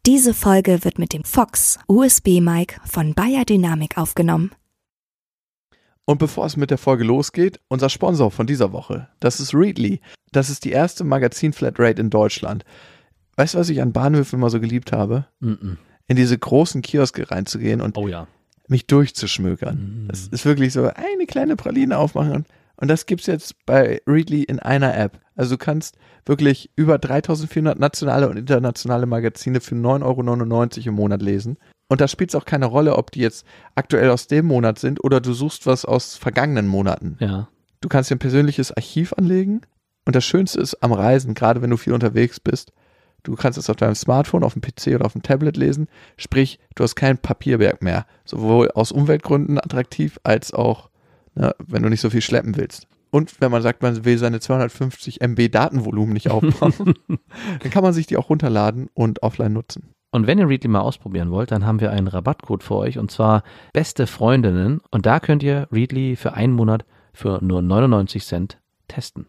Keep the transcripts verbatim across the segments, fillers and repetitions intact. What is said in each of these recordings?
Diese Folge wird mit dem Fox U S B-Mic von Bayer Dynamic aufgenommen. Und bevor es mit der Folge losgeht, unser Sponsor von dieser Woche, das ist Readly. Das ist die erste Magazin-Flatrate in Deutschland. Weißt du, was ich an Bahnhöfen immer so geliebt habe? Mm-mm. In diese großen Kioske reinzugehen und Oh ja. mich durchzuschmökern. Mm. Das ist wirklich so eine kleine Praline aufmachen und, und das gibt's jetzt bei Readly in einer App. Also du kannst wirklich über dreitausendvierhundert nationale und internationale Magazine für neun Euro neunundneunzig im Monat lesen. Und da spielt es auch keine Rolle, ob die jetzt aktuell aus dem Monat sind oder du suchst was aus vergangenen Monaten. Ja. Du kannst dir ein persönliches Archiv anlegen und das Schönste ist am Reisen, gerade wenn du viel unterwegs bist, du kannst es auf deinem Smartphone, auf dem P C oder auf dem Tablet lesen, sprich, du hast kein Papierberg mehr, sowohl aus Umweltgründen attraktiv, als auch, ne, wenn du nicht so viel schleppen willst. Und wenn man sagt, man will seine zweihundertfünfzig Megabyte Datenvolumen nicht aufbauen, dann kann man sich die auch runterladen und offline nutzen. Und wenn ihr Readly mal ausprobieren wollt, dann haben wir einen Rabattcode für euch und zwar Beste Freundinnen. Und da könnt ihr Readly für einen Monat für nur neunundneunzig Cent testen.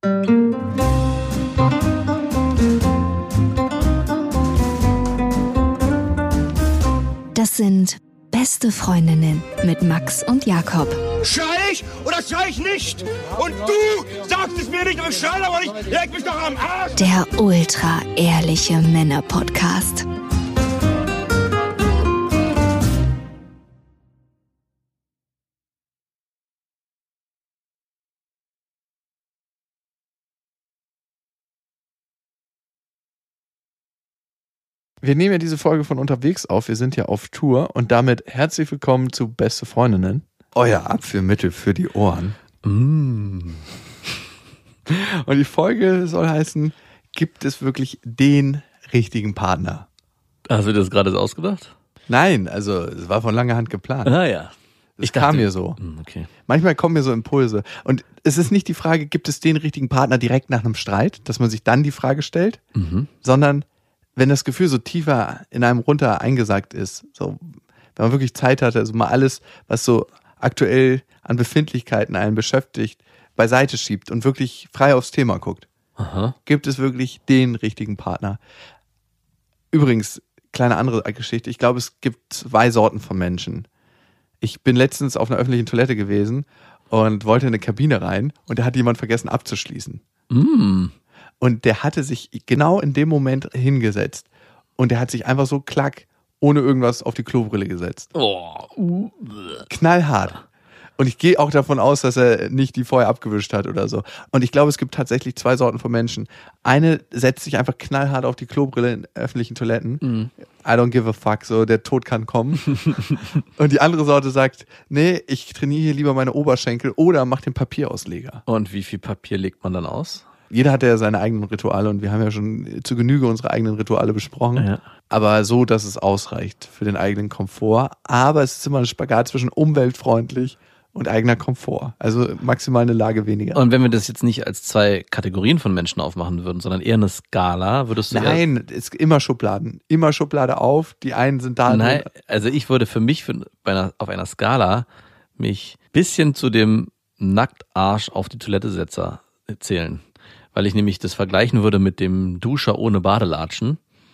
Das sind Beste Freundinnen mit Max und Jakob. Schrei ich oder schrei ich nicht? Und du sagst es mir nicht, aber ich schrei aber nicht. Leg mich doch am Arsch. Der ultra-ehrliche Männer-Podcast. Wir nehmen ja diese Folge von unterwegs auf, wir sind ja auf Tour und damit herzlich willkommen zu Beste Freundinnen. Euer Abführmittel für die Ohren. Mm. Und die Folge soll heißen, gibt es wirklich den richtigen Partner? Hast du das gerade ausgedacht? Nein, also es war von langer Hand geplant. Ah ja. Es Ich kam dachte- mir so. Mm, Okay. Manchmal kommen mir so Impulse. Und es ist nicht die Frage, gibt es den richtigen Partner direkt nach einem Streit, dass man sich dann die Frage stellt, Mhm. sondern wenn das Gefühl so tiefer in einem runter eingesackt ist, so, wenn man wirklich Zeit hatte, also mal alles, was so aktuell an Befindlichkeiten einen beschäftigt, beiseite schiebt und wirklich frei aufs Thema guckt. Aha. Gibt es wirklich den richtigen Partner? Übrigens, kleine andere Geschichte, ich glaube, es gibt zwei Sorten von Menschen. Ich bin letztens auf einer öffentlichen Toilette gewesen und wollte in eine Kabine rein und da hat jemand vergessen abzuschließen. Mm. Und der hatte sich genau in dem Moment hingesetzt. Und der hat sich einfach so klack, ohne irgendwas auf die Klobrille gesetzt. Oh. Uh. Knallhart. Und ich gehe auch davon aus, dass er nicht die vorher abgewischt hat oder so. Und ich glaube, es gibt tatsächlich zwei Sorten von Menschen. Eine setzt sich einfach knallhart auf die Klobrille in öffentlichen Toiletten. Mm. I don't give a fuck, so der Tod kann kommen. Und die andere Sorte sagt, nee, ich trainiere hier lieber meine Oberschenkel oder mach den Papierausleger. Und wie viel Papier legt man dann aus? Jeder hat ja seine eigenen Rituale und wir haben ja schon zu Genüge unsere eigenen Rituale besprochen. Ja. Aber so, dass es ausreicht für den eigenen Komfort. Aber es ist immer ein Spagat zwischen umweltfreundlich und eigener Komfort. Also maximal eine Lage weniger. Und wenn wir das jetzt nicht als zwei Kategorien von Menschen aufmachen würden, sondern eher eine Skala, würdest du eher... Nein, es ist immer Schubladen. Immer Schublade auf. Die einen sind da. Nein, also ich würde für mich für, bei einer, auf einer Skala mich bisschen zu dem Nacktarsch auf die Toilette Setzer zählen. Weil ich nämlich das vergleichen würde mit dem Duscher ohne Badelatschen.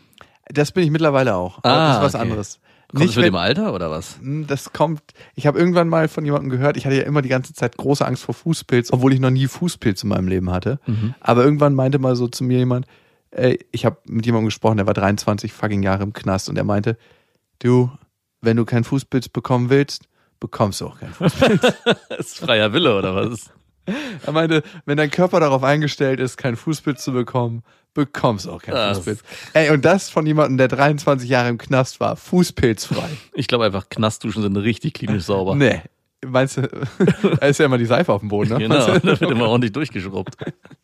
Das bin ich mittlerweile auch. Aber Ah, das ist was okay. anderes. Kommt das mit wenn- dem Alter oder was? Das kommt, ich habe irgendwann mal von jemandem gehört, ich hatte ja immer die ganze Zeit große Angst vor Fußpilz, obwohl ich noch nie Fußpilz in meinem Leben hatte. Mhm. Aber irgendwann meinte mal so zu mir jemand, ey, ich habe mit jemandem gesprochen, der war dreiundzwanzig fucking Jahre im Knast und er meinte, du, wenn du keinen Fußpilz bekommen willst, bekommst du auch keinen Fußpilz. Das ist freier Wille oder was? Er meinte, wenn dein Körper darauf eingestellt ist, keinen Fußpilz zu bekommen, bekommst du auch keinen Das- Fußpilz. Ey, und das von jemandem, der dreiundzwanzig Jahre im Knast war, fußpilzfrei. Ich glaube einfach, Knastduschen sind richtig klinisch sauber. Nee. Meinst du, da ist ja immer die Seife auf dem Boden, ne? Genau, da wird immer ordentlich durchgeschrubbt.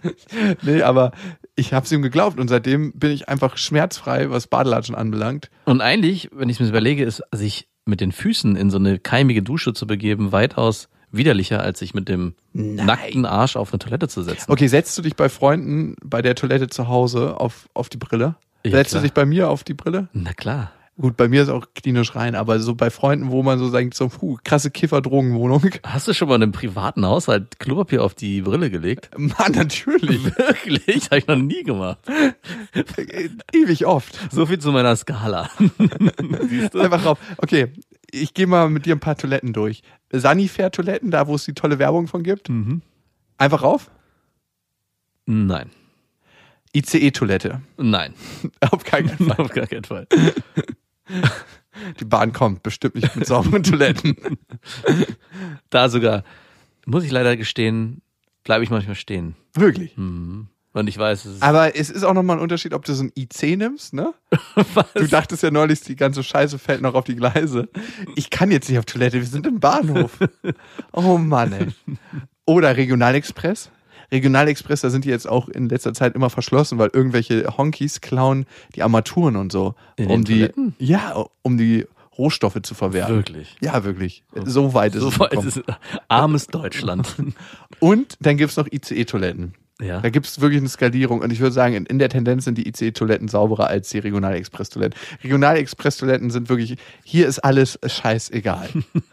Nee, aber ich habe es ihm geglaubt und seitdem bin ich einfach schmerzfrei, was Badelatschen anbelangt. Und eigentlich, wenn ich es mir überlege, ist sich mit den Füßen in so eine keimige Dusche zu begeben weitaus widerlicher, als sich mit dem Nein. nackten Arsch auf eine Toilette zu setzen. Okay, setzt du dich bei Freunden bei der Toilette zu Hause auf, auf die Brille? Ja, setzt klar. du dich bei mir auf die Brille? Na klar. Gut, bei mir ist auch klinisch rein, aber so bei Freunden, wo man so sagt, so puh, krasse Kiffer-Drogenwohnung. Hast du schon mal in einem privaten Haushalt Klopapier auf die Brille gelegt? Mann, natürlich. Wirklich? Habe ich noch nie gemacht. Ewig oft. So viel zu meiner Skala. Siehst du? Einfach drauf. Okay, ich gehe mal mit dir ein paar Toiletten durch. Sanifair-Toiletten, da wo es die tolle Werbung von gibt. Mhm. Einfach rauf. Nein. I C E-Toilette. Nein. Auf keinen Fall. Auf gar keinen Fall. Die Bahn kommt bestimmt nicht mit sauberen Toiletten. Da sogar, muss ich leider gestehen, bleibe ich manchmal stehen. Wirklich. Mhm. Und ich weiß, es ist... Aber es ist auch nochmal ein Unterschied, ob du so ein I C nimmst, ne? Was? Du dachtest ja neulich, die ganze Scheiße fällt noch auf die Gleise. Ich kann jetzt nicht auf Toilette, wir sind im Bahnhof. Oh Mann, ey. Oder Regionalexpress. Regionalexpress, da sind die jetzt auch in letzter Zeit immer verschlossen, weil irgendwelche Honkies klauen die Armaturen und so. In um den die, Toiletten? Ja, um die Rohstoffe zu verwerten. Wirklich? Ja, wirklich. So weit ist So es weit gekommen. ist es. Armes Deutschland. Und dann gibt's noch I C E-Toiletten. Ja. Da gibt's wirklich eine Skalierung. Und ich würde sagen, in, in der Tendenz sind die I C E-Toiletten sauberer als die Regionalexpress-Toiletten. Regionalexpress-Toiletten sind wirklich, hier ist alles scheißegal.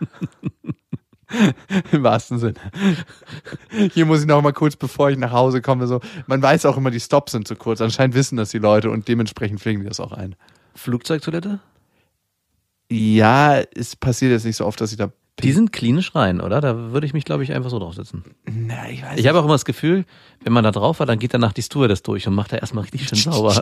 Im wahrsten Sinne. Hier muss ich noch mal kurz, bevor ich nach Hause komme, so, man weiß auch immer, die Stops sind zu kurz. Anscheinend wissen das die Leute und dementsprechend pflegen die das auch ein. Flugzeugtoilette? Ja, es passiert jetzt nicht so oft, dass ich da... Die sind klinisch rein, oder? Da würde ich mich, glaube ich, einfach so draufsetzen. Na, ich weiß Ich habe auch immer das Gefühl, wenn man da drauf war, dann geht danach die Stewardess durch und macht da erstmal richtig schön sauber.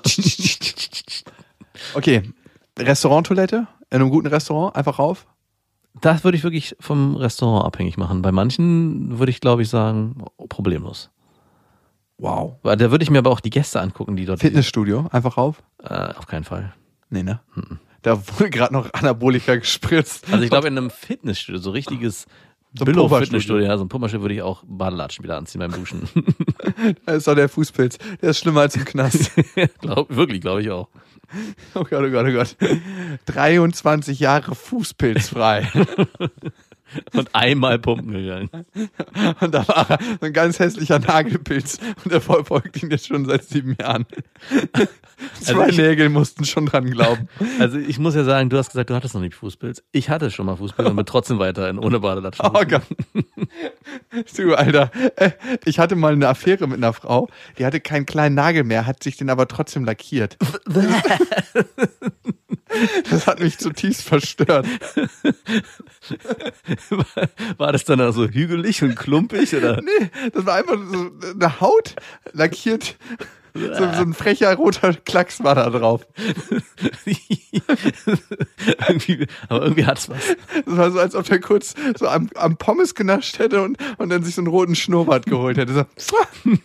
Okay, Restauranttoilette in einem guten Restaurant, einfach rauf. Das würde ich wirklich vom Restaurant abhängig machen. Bei manchen würde ich, glaube ich, sagen, oh, problemlos. Wow. Weil da würde ich mir aber auch die Gäste angucken, die dort... Fitnessstudio, einfach rauf. Äh, auf keinen Fall. Nee, ne? Da wurde gerade noch Anabolika gespritzt. Also ich glaube, in einem Fitnessstudio, so richtiges So ein Billo-Fitnessstudio, ja, so ein Pumperstudio würde ich auch Badelatschen wieder anziehen beim Duschen. Das ist doch der Fußpilz. Der ist schlimmer als im Knast. glaub, wirklich, glaube ich auch. Oh Gott, oh Gott, oh Gott. dreiundzwanzig Jahre fußpilzfrei. Und einmal pumpen gegangen. Und da war er, so ein ganz hässlicher Nagelpilz. Und er verfolgt ihn jetzt schon seit sieben Jahren. Zwei Also ich- Nägel mussten schon dran glauben. Also ich muss ja sagen, du hast gesagt, du hattest noch nicht Fußpilz. Ich hatte schon mal Fußpilz und bin trotzdem weiterhin ohne Badelatschen. Oh Gott. Du, Alter. Äh, Ich hatte mal eine Affäre mit einer Frau, die hatte keinen kleinen Nagel mehr, hat sich den aber trotzdem lackiert. Das hat mich zutiefst verstört. War das dann also hügelig und klumpig? Oder? Nee, das war einfach so eine Haut lackiert. So, so ein frecher roter Klacks war da drauf. irgendwie, aber irgendwie hat's was. Das war so, als ob er kurz so am, am Pommes genascht hätte und, und dann sich so einen roten Schnurrbart geholt hätte. So.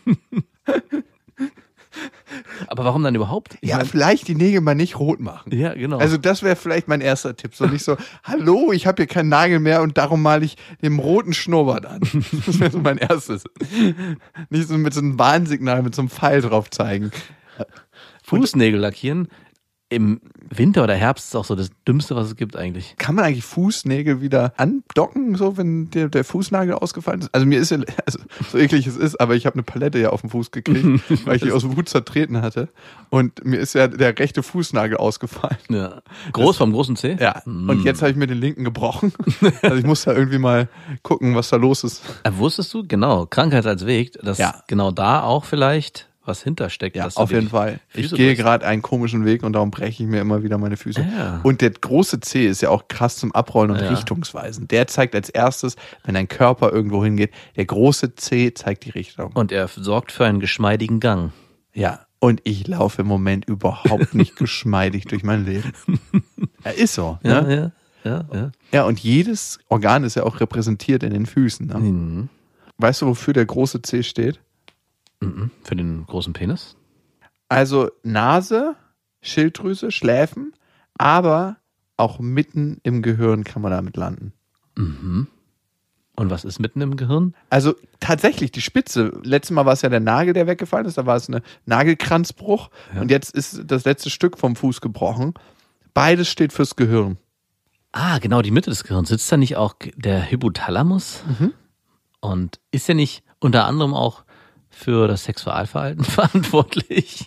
Aber warum dann überhaupt? Ich Ja, mein, vielleicht die Nägel mal nicht rot machen. ja, genau. Also das wäre vielleicht mein erster Tipp. So nicht so, hallo, ich habe hier keinen Nagel mehr und darum male ich dem roten Schnurrbart an. Das wäre so mein erstes. Nicht so mit so einem Warnsignal, mit so einem Pfeil drauf zeigen. Fußnägel lackieren im Winter oder Herbst ist auch so das Dümmste, was es gibt eigentlich. Kann man eigentlich Fußnägel wieder andocken, so wenn der, der Fußnagel ausgefallen ist? Also mir ist ja, also so eklig es ist, aber ich habe eine Palette ja auf den Fuß gekriegt, weil ich die aus Wut zertreten hatte. Und mir ist ja der rechte Fußnagel ausgefallen. Ja. Groß vom großen Zeh? Ja, und jetzt habe ich mir den linken gebrochen. Also ich muss da irgendwie mal gucken, was da los ist. Äh, wusstest du, genau, Krankheit als Weg, dass Ja. genau da auch vielleicht was hintersteckt. Ja, dass du auf die jeden Fall. Ich Füße gehe brichst. gerade einen komischen Weg und darum breche ich mir immer wieder meine Füße. Ja. Und der große Zeh ist ja auch krass zum Abrollen und Ja. richtungsweisen. Der zeigt als erstes, wenn dein Körper irgendwo hingeht, der große Zeh zeigt die Richtung. Und er sorgt für einen geschmeidigen Gang. Ja, und ich laufe im Moment überhaupt nicht geschmeidig durch mein Leben. Ja, ist so. Ja, Ne? ja, ja, ja. Ja, und jedes Organ ist ja auch repräsentiert in den Füßen. Ne? Mhm. Weißt du, wofür der große Zeh steht? Mhm. Für den großen Penis? Also Nase, Schilddrüse, Schläfen, aber auch mitten im Gehirn kann man damit landen. Mhm. Und was ist mitten im Gehirn? Also tatsächlich die Spitze. Letztes Mal war es ja der Nagel, der weggefallen ist. Da war es eine Nagelkranzbruch. Ja. Und jetzt ist das letzte Stück vom Fuß gebrochen. Beides steht fürs Gehirn. Ah, genau, die Mitte des Gehirns. Sitzt da nicht auch der Hypothalamus? Mhm. Und ist der nicht unter anderem auch für das Sexualverhalten verantwortlich?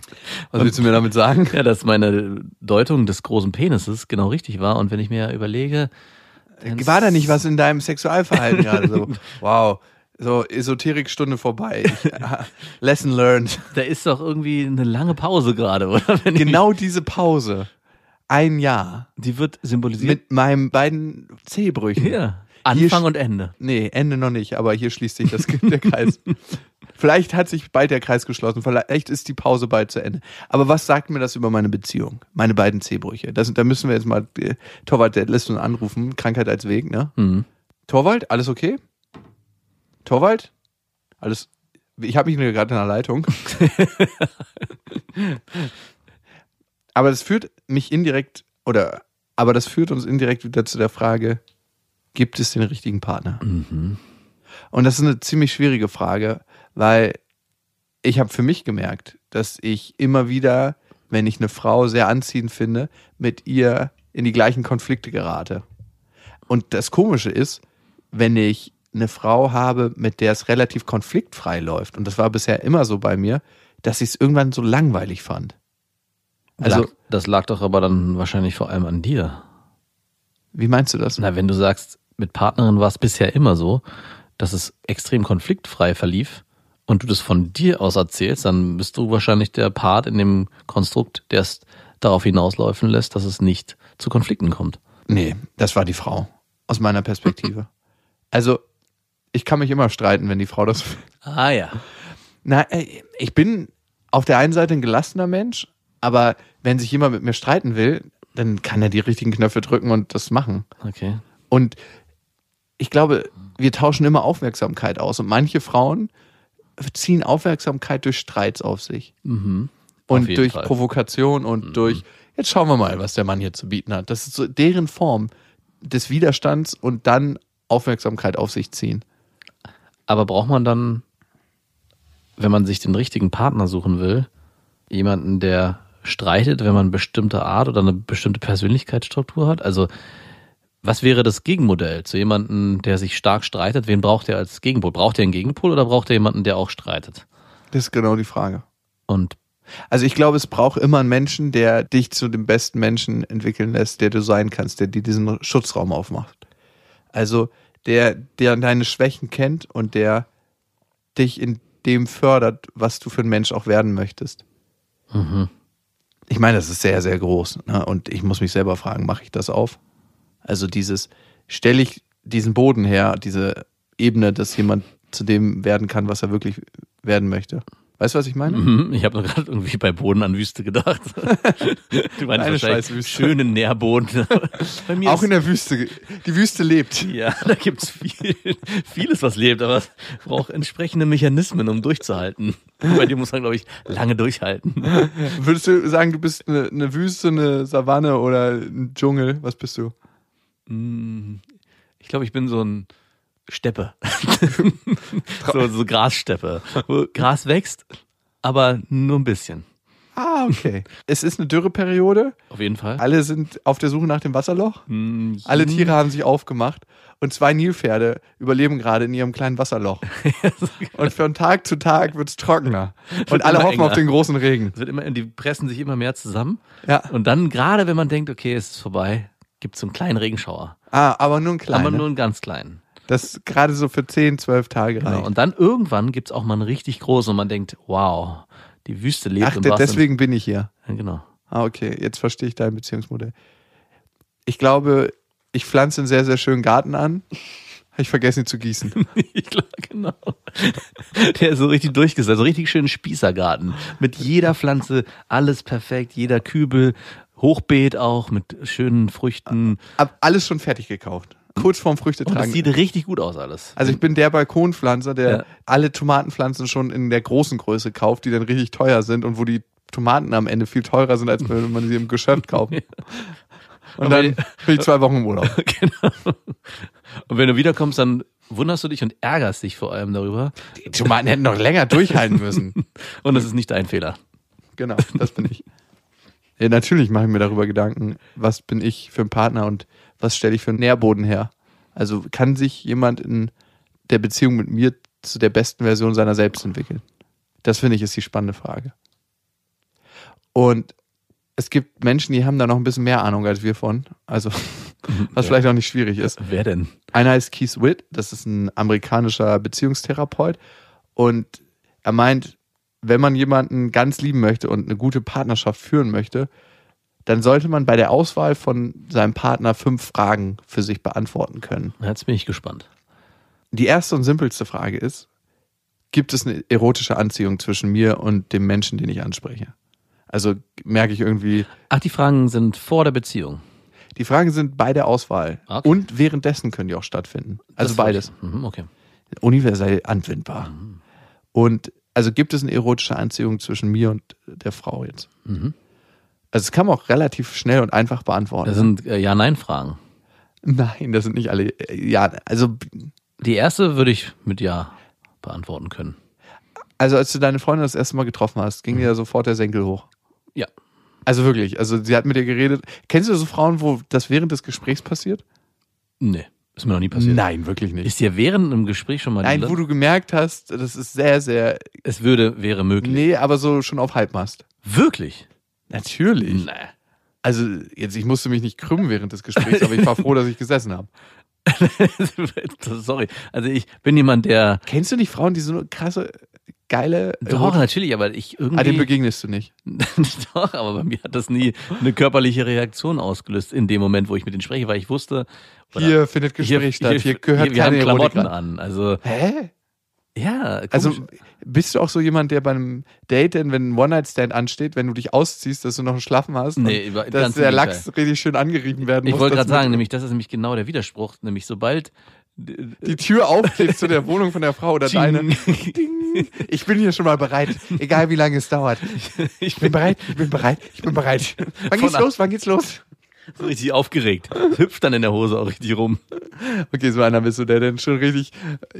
Was willst du mir damit sagen? Ja, dass meine Deutung des großen Penises genau richtig war. Und wenn ich mir überlege... War da nicht was in deinem Sexualverhalten gerade so? Wow, so Esoterikstunde vorbei. Ich, lesson learned. Da ist doch irgendwie eine lange Pause gerade, oder? Wenn genau diese Pause. Ein Jahr. Die wird symbolisiert. Mit meinen beiden Zehbrüchen. Ja. Anfang und Ende. Nee, Ende noch nicht, aber hier schließt sich das, der Kreis. Vielleicht hat sich bald der Kreis geschlossen, vielleicht ist die Pause bald zu Ende. Aber was sagt mir das über meine Beziehung? Meine beiden Zehbrüche. Das, da müssen wir jetzt mal, äh, Torwald, der lässt uns anrufen, Krankheit als Weg, ne? Mhm. Torwald, alles okay? Torwald? Alles, ich habe mich nur gerade in der Leitung. Aber das führt mich indirekt, oder, aber das führt uns indirekt wieder zu der Frage, gibt es den richtigen Partner? Mhm. Und das ist eine ziemlich schwierige Frage, weil ich habe für mich gemerkt, dass ich immer wieder, wenn ich eine Frau sehr anziehend finde, mit ihr in die gleichen Konflikte gerate. Und das Komische ist, wenn ich eine Frau habe, mit der es relativ konfliktfrei läuft, und das war bisher immer so bei mir, dass ich es irgendwann so langweilig fand. Also lag, das lag doch aber dann wahrscheinlich vor allem an dir. Wie meinst du das? Na, wenn du sagst, mit Partnerin war es bisher immer so, dass es extrem konfliktfrei verlief und du das von dir aus erzählst, dann bist du wahrscheinlich der Part in dem Konstrukt, der es darauf hinauslaufen lässt, dass es nicht zu Konflikten kommt. Nee, das war die Frau, aus meiner Perspektive. Also, ich kann mich immer streiten, wenn die Frau das... Ah ja. Na, ich bin auf der einen Seite ein gelassener Mensch, aber wenn sich jemand mit mir streiten will, dann kann er die richtigen Knöpfe drücken und das machen. Okay. Und ich glaube, wir tauschen immer Aufmerksamkeit aus. Und manche Frauen ziehen Aufmerksamkeit durch Streits auf sich. Mhm. Und auf durch Fall. Provokation und mhm. durch, jetzt schauen wir mal, was der Mann hier zu bieten hat. Das ist so deren Form des Widerstands und dann Aufmerksamkeit auf sich ziehen. Aber braucht man dann, wenn man sich den richtigen Partner suchen will, jemanden, der streitet, wenn man eine bestimmte Art oder eine bestimmte Persönlichkeitsstruktur hat? Also was wäre das Gegenmodell zu jemandem, der sich stark streitet? Wen braucht er als Gegenpol? Braucht er einen Gegenpol oder braucht er jemanden, der auch streitet? Das ist genau die Frage. Und also ich glaube, es braucht immer einen Menschen, der dich zu dem besten Menschen entwickeln lässt, der du sein kannst, der dir diesen Schutzraum aufmacht. Also der, der deine Schwächen kennt und der dich in dem fördert, was du für ein Mensch auch werden möchtest. Mhm. Ich meine, das ist sehr, sehr groß. Ne? Und ich muss mich selber fragen, mache ich das auf? Also dieses, stelle ich diesen Boden her, diese Ebene, dass jemand zu dem werden kann, was er wirklich werden möchte. Weißt du, was ich meine? Ich habe gerade irgendwie bei Boden an Wüste gedacht. Du meinst Eine wahrscheinlich schönen Nährboden. Bei mir auch in der Wüste. Die Wüste lebt. Ja, da gibt's viel, vieles, was lebt, aber es braucht entsprechende Mechanismen, um durchzuhalten. Bei dir muss man, glaube ich, lange durchhalten. Würdest du sagen, du bist eine, eine Wüste, eine Savanne oder ein Dschungel? Was bist du? Ich glaube, ich bin so ein Steppe. so, so Grassteppe. Wo Gras wächst, aber nur ein bisschen. Ah, okay. Es ist eine Dürreperiode. Auf jeden Fall. Alle sind auf der Suche nach dem Wasserloch. Mm, Alle Tiere haben sich aufgemacht. Und zwei Nilpferde überleben gerade in ihrem kleinen Wasserloch. Und von Tag zu Tag wird es trockener. Und alle hoffen enger. auf den großen Regen. Es wird immer, die pressen sich immer mehr zusammen. Ja. Und dann, gerade wenn man denkt, okay, es ist vorbei, gibt es so einen kleinen Regenschauer. Ah, aber nur einen kleinen. Aber nur einen ganz kleinen. Das gerade so für zehn, zwölf Tage reicht. Genau. Und dann irgendwann gibt es auch mal einen richtig großen und man denkt, wow, die Wüste lebt. Ach, im deswegen bin ich hier. Ja, genau. Ah, okay, jetzt verstehe ich dein Beziehungsmodell. Ich glaube, ich pflanze einen sehr, sehr schönen Garten an. Habe ich vergessen, ihn zu gießen. Ich glaube, genau. Der ist so richtig durchgesetzt, so richtig schönen Spießergarten. Mit jeder Pflanze, alles perfekt, jeder Kübel, Hochbeet auch, mit schönen Früchten. Hab alles schon fertig gekauft. Kurz vorm Früchte tragen. Und das sieht richtig gut aus alles. Also ich bin der Balkonpflanzer, der ja. alle Tomatenpflanzen schon in der großen Größe kauft, die dann richtig teuer sind und wo die Tomaten am Ende viel teurer sind, als wenn man sie im Geschäft kauft. Ja. Und dann bin ich zwei Wochen im Urlaub. Genau. Und wenn du wiederkommst, dann wunderst du dich und ärgerst dich vor allem darüber. Die Tomaten hätten noch länger durchhalten müssen. Und das ist nicht dein Fehler. Genau, das bin ich. Ja, natürlich mache ich mir darüber Gedanken, was bin ich für ein Partner und was stelle ich für einen Nährboden her? Also kann sich jemand in der Beziehung mit mir zu der besten Version seiner selbst entwickeln? Das finde ich ist die spannende Frage. Und es gibt Menschen, die haben da noch ein bisschen mehr Ahnung als wir von. Also, was ja. vielleicht auch nicht schwierig ist. Wer denn? Einer heißt Keith Witt, das ist ein amerikanischer Beziehungstherapeut. Und er meint, wenn man jemanden ganz lieben möchte und eine gute Partnerschaft führen möchte, dann sollte man bei der Auswahl von seinem Partner fünf Fragen für sich beantworten können. Jetzt bin ich gespannt. Die erste und simpelste Frage ist, gibt es eine erotische Anziehung zwischen mir und dem Menschen, den ich anspreche? Also merke ich irgendwie... Ach, die Fragen sind vor der Beziehung? Die Fragen sind bei der Auswahl. Okay. Und währenddessen können die auch stattfinden. Also das beides. Mhm, okay. Universell anwendbar. Mhm. Und also gibt es eine erotische Anziehung zwischen mir und der Frau jetzt? Mhm. Also es kann man auch relativ schnell und einfach beantworten. Das sind äh, Ja-Nein-Fragen. Nein, das sind nicht alle. Ja, also... Die erste würde ich mit Ja beantworten können. Also als du deine Freundin das erste Mal getroffen hast, ging Mhm. dir sofort der Senkel hoch? Ja. Also wirklich, also sie hat mit dir geredet. Kennst du so Frauen, wo das während des Gesprächs passiert? Nee, ist mir noch nie passiert. Nein, wirklich nicht. Ist dir während einem Gespräch schon mal... Nein, die- wo du gemerkt hast, das ist sehr, sehr... Es würde, wäre möglich. Nee, aber so schon auf Halbmast. Wirklich? Natürlich. Nee. Also jetzt, ich musste mich nicht krümmen während des Gesprächs, aber ich war froh, dass ich gesessen habe. Sorry. Also ich bin jemand, der... Kennst du nicht Frauen, die so eine krasse, geile... Doch, natürlich, aber ich irgendwie... Ah, dem begegnest du nicht. Doch, aber bei mir hat das nie eine körperliche Reaktion ausgelöst in dem Moment, wo ich mit denen spreche, weil ich wusste... oder- Hier findet Gespräch statt, hier gehört hier, wir keine haben Klamotten Erotik an. Also, Hä? ja, komisch. Also bist du auch so jemand, der bei einem Date, denn wenn ein One-Night-Stand ansteht, wenn du dich ausziehst, dass du noch einen Schlaffen hast? Nee, und über- dass ganz im der Gegenteil. Lachs richtig schön angerieben werden ich muss. wollte dass gerade mit- sagen, nämlich das ist nämlich genau der Widerspruch, nämlich sobald die Tür aufgeht zu der Wohnung von der Frau oder deine. Ding. Ich bin hier schon mal bereit, egal wie lange es dauert. Ich bin bereit, ich bin bereit, ich bin bereit. Wann geht's Von- los, wann geht's los? so richtig aufgeregt, hüpft dann in der Hose auch richtig rum. Okay, so einer bist du, der denn schon richtig...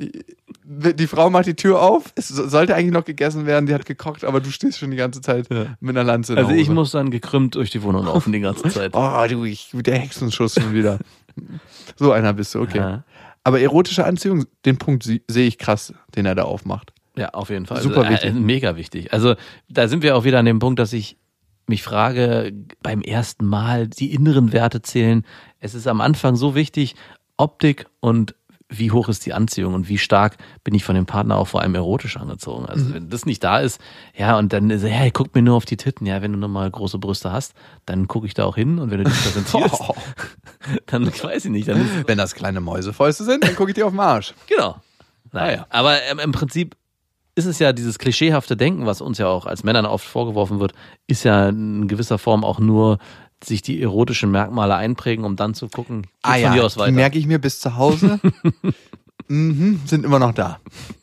Die Frau macht die Tür auf, es sollte eigentlich noch gegessen werden, die hat gekocht, aber du stehst schon die ganze Zeit Ja. mit einer Lanze in der Also ich Hose. muss dann gekrümmt durch die Wohnung laufen die ganze Zeit. Oh, du, ich, der Hexenschuss schon wieder. So einer bist du, okay. Ja. Aber erotische Anziehung, den Punkt sie- sehe ich krass, den er da aufmacht. Ja, auf jeden Fall. Super also, wichtig. Äh, mega wichtig. Also da sind wir auch wieder an dem Punkt, dass ich mich frage, beim ersten Mal die inneren Werte zählen. Es ist am Anfang so wichtig, Optik und wie hoch ist die Anziehung und wie stark bin ich von dem Partner auch vor allem erotisch angezogen. Also Mhm. wenn das nicht da ist, ja, und dann ist er, hey, guck mir nur auf die Titten. Ja, wenn du nochmal große Brüste hast, dann gucke ich da auch hin und wenn du dich präsentierst, Oh. dann ich weiß ich nicht, dann ist, Wenn das kleine Mäusefäuste sind, dann gucke ich dir auf den Arsch. genau. Naja, aber ähm, im Prinzip ist es ja dieses klischeehafte Denken, was uns ja auch als Männern oft vorgeworfen wird, ist ja in gewisser Form auch nur sich die erotischen Merkmale einprägen, um dann zu gucken, geht Ah von ja, dir aus die weiter. merke ich mir bis zu Hause. mhm, sind immer noch da.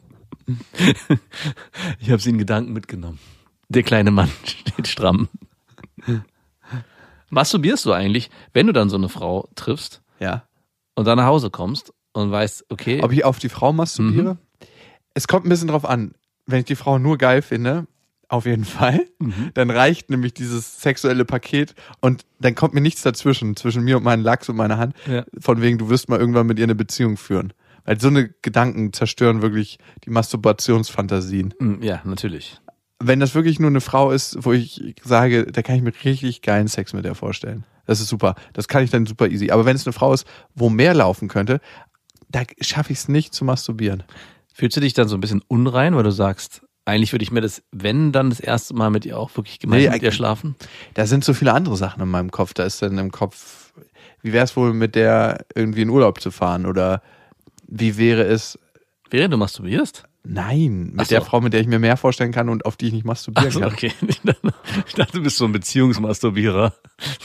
Ich habe sie in Gedanken mitgenommen. Der kleine Mann steht stramm. Masturbierst du eigentlich, wenn du dann so eine Frau triffst Ja. und dann nach Hause kommst und weißt, okay, Ob ich auf die Frau masturbiere? Es kommt ein bisschen drauf an. Wenn ich die Frau nur geil finde, auf jeden Fall, Mhm. dann reicht nämlich dieses sexuelle Paket und dann kommt mir nichts dazwischen, zwischen mir und meinem Lachs und meiner Hand, Ja. von wegen, du wirst mal irgendwann mit ihr eine Beziehung führen. Weil so eine Gedanken zerstören wirklich die Masturbationsfantasien. Mm, ja, natürlich. Wenn das wirklich nur eine Frau ist, wo ich sage, da kann ich mir richtig geilen Sex mit der vorstellen. Das ist super. Das kann ich dann super easy. Aber wenn es eine Frau ist, wo mehr laufen könnte, da schaffe ich es nicht zu masturbieren. Fühlst du dich dann so ein bisschen unrein, weil du sagst, eigentlich würde ich mir das, wenn dann das erste Mal mit ihr auch wirklich gemeinsam Nee, mit ihr eigentlich- schlafen? Da sind so viele andere Sachen in meinem Kopf. Da ist dann im Kopf, wie wäre es wohl mit der irgendwie in Urlaub zu fahren? Oder wie wäre es, Während du masturbierst? nein, mit Ach so. der Frau, mit der ich mir mehr vorstellen kann und auf die ich nicht masturbieren Achso, kann. okay. Ich dachte, ich dachte, du bist so ein Beziehungsmasturbierer.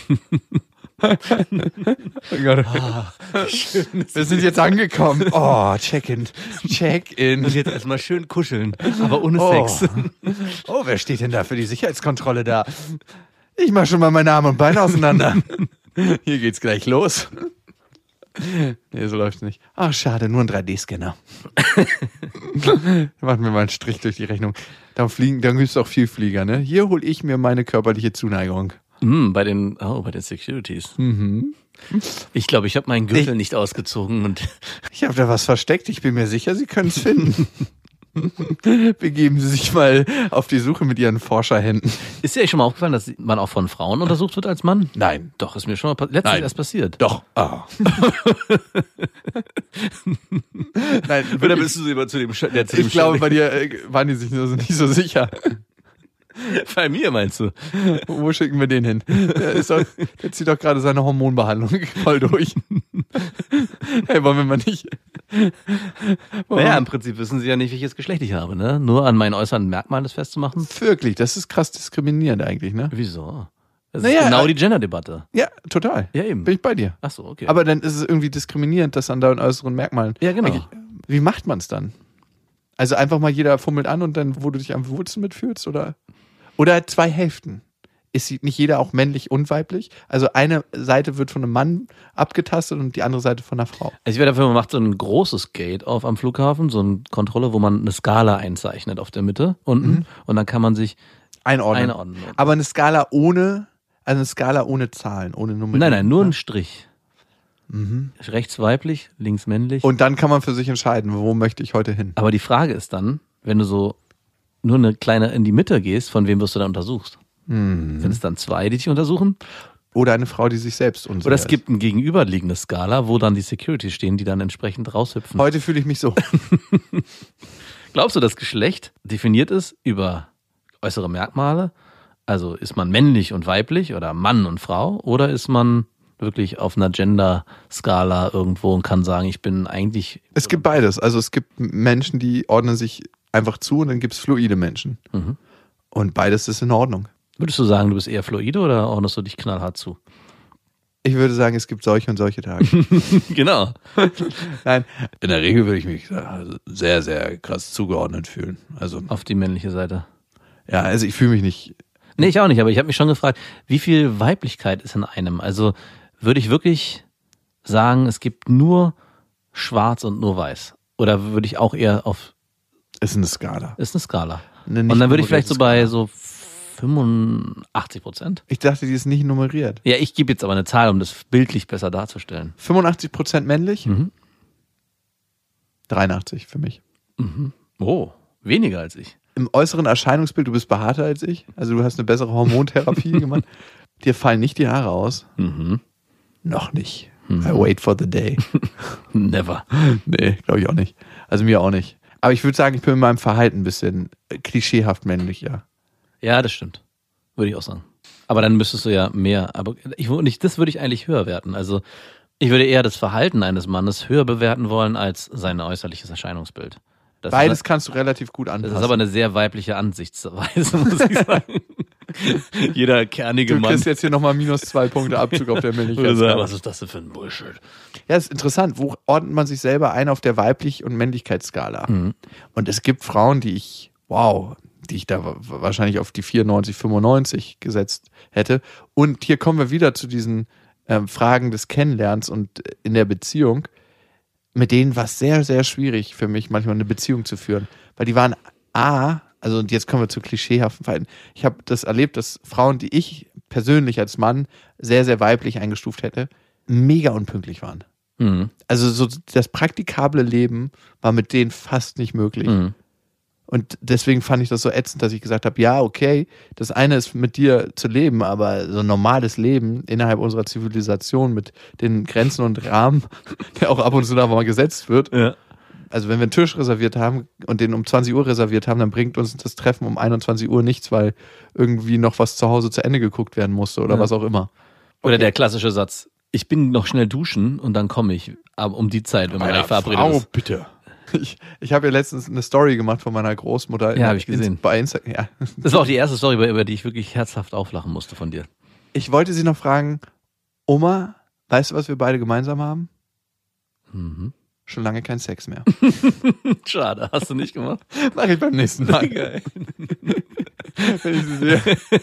Oh Gott. Wir sind jetzt angekommen. Oh, Check-in. Check-in. Und jetzt erstmal schön kuscheln, aber ohne Oh. Sex. Oh, wer steht denn da für die Sicherheitskontrolle da? Ich mach schon mal meine Arme und Beine auseinander. Hier geht's gleich los. Nee, so läuft's nicht. Ach, schade, nur ein drei D-Scanner. Machen wir mal einen Strich durch die Rechnung. Da fliegen, dann gibt's auch viel Flieger, ne? Hier hole ich mir meine körperliche Zuneigung. Mm, bei den, oh, bei den Securities. Mhm. Ich glaube, ich habe meinen Gürtel Ich- nicht ausgezogen und Ich habe da was versteckt. Ich bin mir sicher, Sie können es finden. Begeben Sie sich mal auf die Suche mit Ihren Forscherhänden. Ist dir eigentlich schon mal aufgefallen, dass man auch von Frauen untersucht wird als Mann? Nein. Doch, ist mir schon mal letztens Nein. erst passiert. Doch. Ah. Nein, Oder bist du immer zu dem, Sch- der zu dem ich glaube, bei dir äh, waren die sich nur so nicht so sicher. Bei mir meinst du? Wo schicken wir den hin? Der, ist doch, der zieht doch gerade seine Hormonbehandlung voll durch. Hey, wollen wir mal nicht... Wollen Naja, wir- im Prinzip wissen sie ja nicht, welches Geschlecht ich habe, ne? Nur an meinen äußeren Merkmalen das festzumachen. Wirklich, das ist krass diskriminierend eigentlich, ne? Wieso? Das Naja, ist genau äh, die Gender-Debatte. Ja, total. Ja, eben. Bin ich bei dir. Ach so, okay. Aber dann ist es irgendwie diskriminierend, dass an deinen äußeren Merkmalen... Ja, genau. Eigentlich- Wie macht man es dann? Also einfach mal jeder fummelt an und dann, wo du dich am wohlsten mitfühlst? Oder, oder zwei Hälften? Ist nicht jeder auch männlich und weiblich? Also eine Seite wird von einem Mann abgetastet und die andere Seite von einer Frau. Also ich werde dafür, man macht so ein großes Gate auf am Flughafen, so eine Kontrolle, wo man eine Skala einzeichnet auf der Mitte unten Mhm. und dann kann man sich Einordnen. einordnen. Aber eine Skala ohne, also eine Skala ohne Zahlen, ohne Nummern. Nein, nein, nur ein Strich. Rechts weiblich, links männlich. Und dann kann man für sich entscheiden, wo möchte ich heute hin. Aber die Frage ist dann, wenn du so nur eine kleine in die Mitte gehst, von wem wirst du dann untersucht? Mhm. Sind es dann zwei, die dich untersuchen? Oder eine Frau, die sich selbst unsicher Oder es ist. gibt eine gegenüberliegende Skala, wo dann die Security stehen, die dann entsprechend raushüpfen. Heute fühle ich mich so. Glaubst du, dass Geschlecht definiert ist über äußere Merkmale? Also ist man männlich und weiblich oder Mann und Frau? Oder ist man wirklich auf einer Gender-Skala irgendwo und kann sagen, ich bin eigentlich... Es gibt beides. Also es gibt Menschen, die ordnen sich einfach zu und dann gibt es fluide Menschen. Mhm. Und beides ist in Ordnung. Würdest du sagen, du bist eher fluide oder ordnest du dich knallhart zu? Ich würde sagen, es gibt solche und solche Tage. Genau. Nein, in der Regel würde ich mich sehr, sehr krass zugeordnet fühlen. Also, Auf die männliche Seite. ja, also ich fühle mich nicht. Nee, ich auch nicht, aber ich habe mich schon gefragt, wie viel Weiblichkeit ist in einem? Also würde ich wirklich sagen, es gibt nur schwarz und nur weiß? Oder würde ich auch eher auf, Ist eine Skala. ist eine Skala. Eine nicht Und dann würde ich vielleicht so bei nummerierte Skala. so fünfundachtzig Prozent. Ich dachte, die ist nicht nummeriert. Ja, ich gebe jetzt aber eine Zahl, um das bildlich besser darzustellen. fünfundachtzig Prozent männlich, Mhm. dreiundachtzig für mich. Mhm. Oh, weniger als ich. Im äußeren Erscheinungsbild, du bist behaarter als ich. Also du hast eine bessere Hormontherapie gemacht. Dir fallen nicht die Haare aus. Mhm. Noch nicht. I wait for the day. Never. Nee, glaube ich auch nicht. Also mir auch nicht. Aber ich würde sagen, ich bin in meinem Verhalten ein bisschen klischeehaft männlich, ja. Ja, das stimmt. Würde ich auch sagen. Aber dann müsstest du ja mehr, aber ich, nicht, das würde ich eigentlich höher werten. Also ich würde eher das Verhalten eines Mannes höher bewerten wollen als sein äußerliches Erscheinungsbild. Das Beides ist, kannst du relativ gut das anpassen. ist aber eine sehr weibliche Ansichtsweise, muss ich sagen. Jeder kernige du Mann kriegst jetzt hier nochmal minus zwei Punkte Abzug auf der würde sagen, Männlichkeit. was ist das denn für ein Bullshit? Ja, ist interessant. Wo ordnet man sich selber ein auf der Weiblich- und Männlichkeitsskala? Mhm. Und es gibt Frauen, die ich, wow, die ich da wa- wahrscheinlich auf die vierundneunzig, fünfundneunzig gesetzt hätte. Und hier kommen wir wieder zu diesen ähm, Fragen des Kennenlernens und äh, in der Beziehung. Mit denen war es sehr, sehr schwierig für mich, manchmal eine Beziehung zu führen. Weil die waren A, also und jetzt kommen wir zu klischeehaften Verhalten. Ich habe das erlebt, dass Frauen, die ich persönlich als Mann sehr, sehr weiblich eingestuft hätte, mega unpünktlich waren. Mhm. Also so das praktikable Leben war mit denen fast nicht möglich. Mhm. Und deswegen fand ich das so ätzend, dass ich gesagt habe, ja, okay, das eine ist mit dir zu leben, aber so ein normales Leben innerhalb unserer Zivilisation mit den Grenzen und Rahmen, der auch ab und zu da mal gesetzt wird. Ja. Also wenn wir einen Tisch reserviert haben und den um zwanzig Uhr reserviert haben, dann bringt uns das Treffen um einundzwanzig Uhr nichts, weil irgendwie noch was zu Hause zu Ende geguckt werden musste oder Ja. was auch immer. Oder der klassische Satz, ich bin noch schnell duschen und dann komme ich, aber um die Zeit, wenn man gleich verabredet Frau, ist. bitte. Ich, ich habe ja letztens eine Story gemacht von meiner Großmutter. Ja, hab ich gesehen. Bei Instagram. Ja. Das war auch die erste Story, über, über die ich wirklich herzhaft auflachen musste von dir. Ich wollte sie noch fragen, Oma, weißt du, was wir beide gemeinsam haben? Mhm. Schon lange kein Sex mehr. Schade, hast du nicht gemacht? Mach ich beim nächsten Mal. Geil. Wenn ich sie sehe.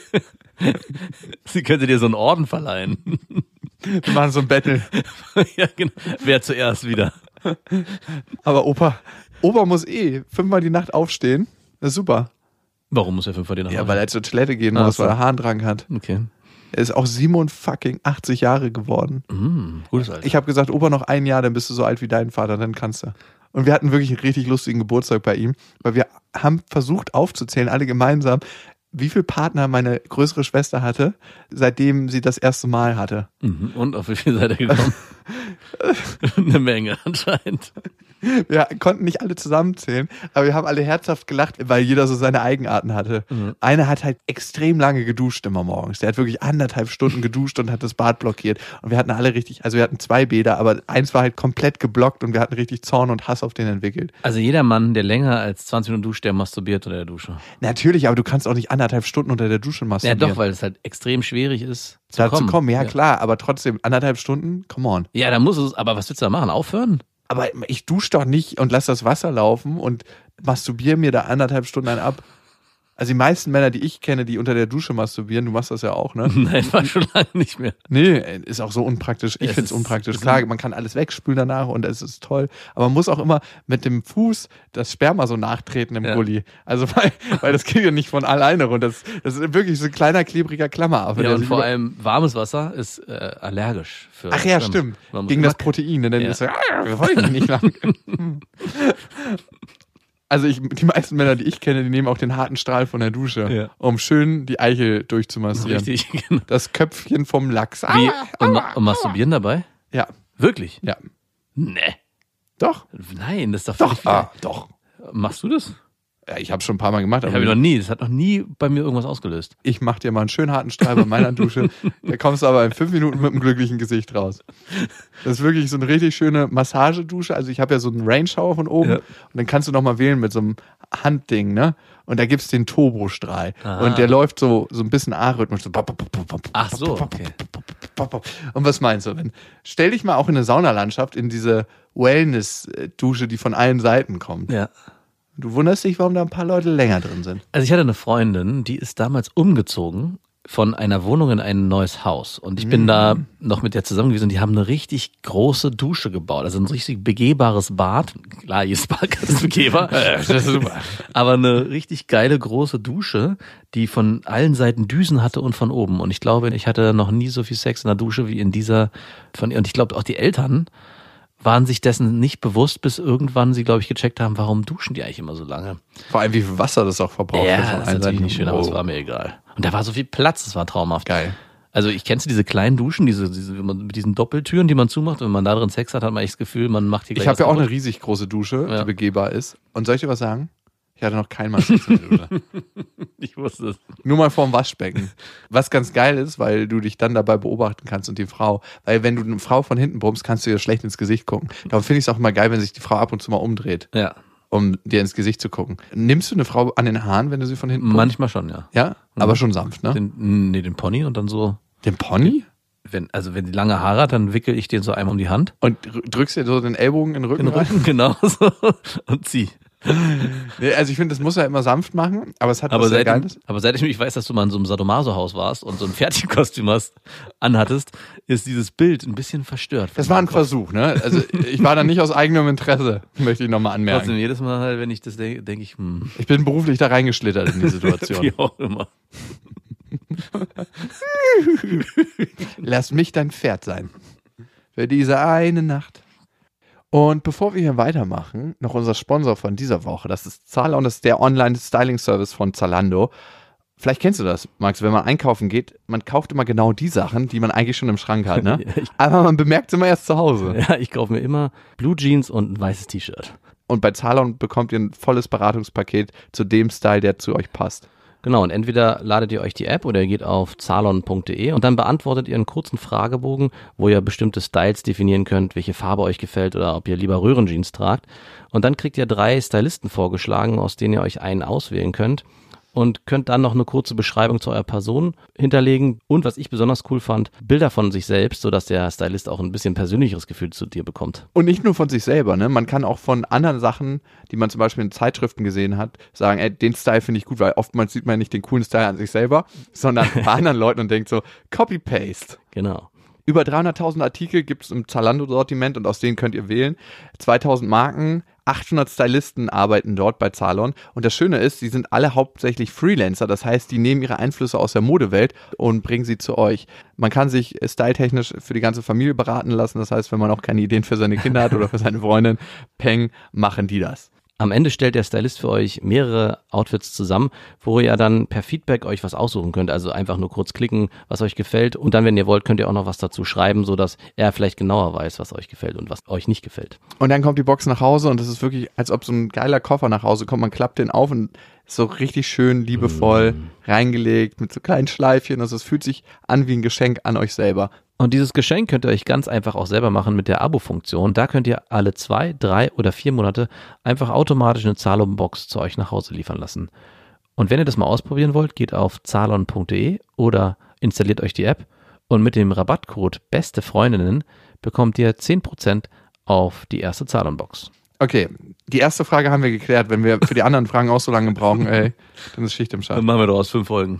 Sie könnte dir so einen Orden verleihen. Wir machen so ein Battle. Ja, genau. Wer zuerst wieder? Aber Opa, Opa muss eh fünfmal die Nacht aufstehen. Das ist super. Warum muss er fünf vor dir nach Ja, Hause? weil er zur Toilette gehen Ach muss, so. weil er Harndrang hat. Okay. Er ist auch siebenundachtzig Jahre geworden. Mm, gutes Alter. Ich habe gesagt, Opa, noch ein Jahr, dann bist du so alt wie dein Vater, dann kannst du. Und wir hatten wirklich einen richtig lustigen Geburtstag bei ihm, weil wir haben versucht aufzuzählen, alle gemeinsam, wie viele Partner meine größere Schwester hatte, seitdem sie das erste Mal hatte. Mhm. Und auf wie viel seid ihr gekommen? Eine Menge anscheinend. Wir konnten nicht alle zusammenzählen, aber wir haben alle herzhaft gelacht, weil jeder so seine Eigenarten hatte. Mhm. Einer hat halt extrem lange geduscht immer morgens. Der hat wirklich anderthalb Stunden geduscht und hat das Bad blockiert. Und wir hatten alle richtig, also wir hatten zwei Bäder, aber eins war halt komplett geblockt und wir hatten richtig Zorn und Hass auf den entwickelt. Also jeder Mann, der länger als zwanzig Minuten duscht, der masturbiert unter der Dusche. Natürlich, aber du kannst auch nicht anderthalb Stunden unter der Dusche masturbieren. Ja doch, weil es halt extrem schwierig ist zu da kommen. zu kommen. Ja, ja klar, aber trotzdem anderthalb Stunden, come on. Ja, da muss es, aber was willst du da machen? Aufhören? Aber ich dusche doch nicht und lass das Wasser laufen und masturbiere mir da anderthalb Stunden einen ab. Also die meisten Männer, die ich kenne, die unter der Dusche masturbieren, du machst das ja auch, ne? Nein, war schon lange nicht mehr. Nee, ist auch so unpraktisch. Ich Es find's ist- unpraktisch. es Klar, ist- man kann alles wegspülen danach und es ist toll. Aber man muss auch immer mit dem Fuß das Sperma so nachtreten im Ja. Gully. Also weil, weil das geht ja nicht von alleine runter. Das, das ist wirklich so ein kleiner, klebriger Klammeraffe. Ja, der und sich vor über- allem warmes Wasser ist äh, allergisch für Ach ja, Schwimmen. stimmt. Man muss Gegen immer- das Protein. Dann Ja. ist so, ah, wir wollen die nicht lang. Also ich, die meisten Männer, die ich kenne, die nehmen auch den harten Strahl von der Dusche, Ja. um schön die Eichel durchzumassieren. Richtig, genau. Das Köpfchen vom Lachs. Wie, Ah, und, ma- und masturbieren dabei? ja, Wirklich? ja. Nee. Doch. Nein, das ist doch Doch. völlig viel. Ah, doch. Machst du das? Ja, ich habe schon ein paar Mal gemacht, Das aber habe ich noch nie. Das hat noch nie bei mir irgendwas ausgelöst. ich mach dir mal einen schönen harten Strahl bei meiner Dusche. Da kommst du aber in fünf Minuten mit einem glücklichen Gesicht raus. Das ist wirklich so eine richtig schöne Massagedusche. Also ich habe ja so einen Rain-Shower von oben Ja. und dann kannst du nochmal wählen mit so einem Handding, ne? Und da gibt's den Turbostrahl. Aha. Und der läuft so, so ein bisschen A-rhythmisch. So Ach so, okay. Und was meinst du? Wenn, stell dich mal auch in eine Saunalandschaft, in diese Wellness-Dusche, die von allen Seiten kommt. Ja. Du wunderst dich, warum da ein paar Leute länger drin sind. Also ich hatte eine Freundin, die ist damals umgezogen von einer Wohnung in ein neues Haus. Und ich bin Mhm. da noch mit der zusammen gewesen. Die haben eine richtig große Dusche gebaut. Also ein richtig begehbares Bad. Klar, jedes Bad ist begehbar. Das ist super. Aber eine richtig geile große Dusche, die von allen Seiten Düsen hatte und von oben. Und ich glaube, ich hatte noch nie so viel Sex in der Dusche wie in dieser von ihr. Und ich glaube, auch die Eltern waren sich dessen nicht bewusst, bis irgendwann sie, glaube ich, gecheckt haben, warum duschen die eigentlich immer so lange. Vor allem, wie viel Wasser das auch verbraucht wird Ja, von das ist allen natürlich Seiten. nicht schön, aber es Oh. war mir egal. Und da war so viel Platz, das war traumhaft. Geil. Also ich kennst du diese kleinen Duschen, diese, diese mit diesen Doppeltüren, die man zumacht, wenn man da drin Sex hat, hat man echt das Gefühl, man macht hier gleich Ich habe was ja auch eine kaputt. riesig große Dusche, Ja. die begehbar ist. Und soll ich dir was sagen? Ich hatte noch kein Mal Sex in der Dusche. Ich wusste es. Nur mal vorm Waschbecken. Was ganz geil ist, weil du dich dann dabei beobachten kannst und die Frau. Weil wenn du eine Frau von hinten bummst, kannst du ihr schlecht ins Gesicht gucken. Darum finde ich es auch immer geil, wenn sich die Frau ab und zu mal umdreht, Ja, um dir ins Gesicht zu gucken. Nimmst du eine Frau an den Haaren, wenn du sie von hinten bummst? manchmal schon, ja. Ja, aber schon sanft, ne? Den, nee, den Pony und dann so, Den Pony? wenn, also wenn die lange Haare hat, dann wickel ich den so einmal um die Hand. Und drü- drückst dir so den Ellbogen in den Rücken Den rein? Rücken, genau so. Und zieh. Nee, also ich finde, das muss er immer sanft machen, aber es hat Aber was sehr seitdem, Geiles. aber seitdem ich weiß, dass du mal in so einem Sadomaso-Haus warst und so ein Fertigkostüm hast, anhattest, ist dieses Bild ein bisschen verstört. Das war ein Versuch, ne? Also ich war da nicht aus eigenem Interesse, möchte ich nochmal anmerken. Trotzdem, jedes Mal, halt, wenn ich das denke, denke ich, hm, Ich bin beruflich da reingeschlittert in die Situation. wie auch immer. Lass mich dein Pferd sein. Für diese eine Nacht. Und bevor wir hier weitermachen, noch unser Sponsor von dieser Woche. Das ist Zalando, das ist der Online-Styling-Service von Zalando. Vielleicht kennst du das, Max, wenn man einkaufen geht, man kauft immer genau die Sachen, die man eigentlich schon im Schrank hat, ne? Ja, ich- Aber man bemerkt es immer erst zu Hause. Ja, ich kaufe mir immer Blue Jeans und ein weißes T-Shirt. Und bei Zalando bekommt ihr ein volles Beratungspaket zu dem Style, der zu euch passt. Genau, und entweder ladet ihr euch die App oder ihr geht auf zalon punkt de und dann beantwortet ihr einen kurzen Fragebogen, wo ihr bestimmte Styles definieren könnt, welche Farbe euch gefällt oder ob ihr lieber Röhrenjeans tragt. Und dann kriegt ihr drei Stylisten vorgeschlagen, aus denen ihr euch einen auswählen könnt. Und könnt dann noch eine kurze Beschreibung zu eurer Person hinterlegen. Und was ich besonders cool fand, Bilder von sich selbst, sodass der Stylist auch ein bisschen persönlicheres Gefühl zu dir bekommt. Und nicht nur von sich selber, ne? Man kann auch von anderen Sachen, die man zum Beispiel in Zeitschriften gesehen hat, sagen, ey, den Style finde ich gut, weil oftmals sieht man nicht den coolen Style an sich selber, sondern bei anderen Leuten und denkt so, Copy-Paste. Genau. Über dreihunderttausend Artikel gibt es im Zalando-Sortiment und aus denen könnt ihr wählen. zweitausend Marken, achthundert Stylisten arbeiten dort bei Zalon. Und das Schöne ist, die sind alle hauptsächlich Freelancer. Das heißt, die nehmen ihre Einflüsse aus der Modewelt und bringen sie zu euch. Man kann sich styletechnisch für die ganze Familie beraten lassen. Das heißt, wenn man auch keine Ideen für seine Kinder hat oder für seine Freundin, peng, machen die das. Am Ende stellt der Stylist für euch mehrere Outfits zusammen, wo ihr dann per Feedback euch was aussuchen könnt. Also einfach nur kurz klicken, was euch gefällt. Und dann, wenn ihr wollt, könnt ihr auch noch was dazu schreiben, sodass er vielleicht genauer weiß, was euch gefällt und was euch nicht gefällt. Und dann kommt die Box nach Hause und das ist wirklich, als ob so ein geiler Koffer nach Hause kommt. Man klappt den auf und ist so richtig schön liebevoll mm. reingelegt mit so kleinen Schleifchen. Also es fühlt sich an wie ein Geschenk an euch selber. Und dieses Geschenk könnt ihr euch ganz einfach auch selber machen mit der Abo-Funktion. Da könnt ihr alle zwei, drei oder vier Monate einfach automatisch eine Zalon-Box zu euch nach Hause liefern lassen. Und wenn ihr das mal ausprobieren wollt, geht auf zalon punkt de oder installiert euch die App und mit dem Rabattcode Beste Freundinnen bekommt ihr zehn Prozent auf die erste Zalon-Box. Okay, die erste Frage haben wir geklärt. Wenn wir für die anderen Fragen auch so lange brauchen, ey, dann ist Schicht im Schatten. Dann machen wir daraus fünf Folgen.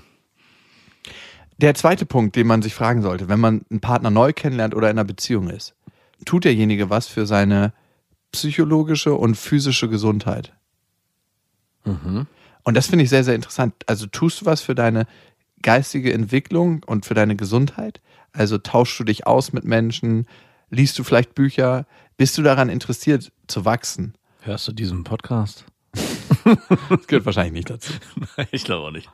Der zweite Punkt, den man sich fragen sollte, wenn man einen Partner neu kennenlernt oder in einer Beziehung ist, tut derjenige was für seine psychologische und physische Gesundheit? Mhm. Und das finde ich sehr, sehr interessant. Also tust du was für deine geistige Entwicklung und für deine Gesundheit? Also tauschst du dich aus mit Menschen? Liest du vielleicht Bücher? Bist du daran interessiert, zu wachsen? Hörst du diesen Podcast? Das gehört wahrscheinlich nicht dazu. Nein, ich glaube auch nicht.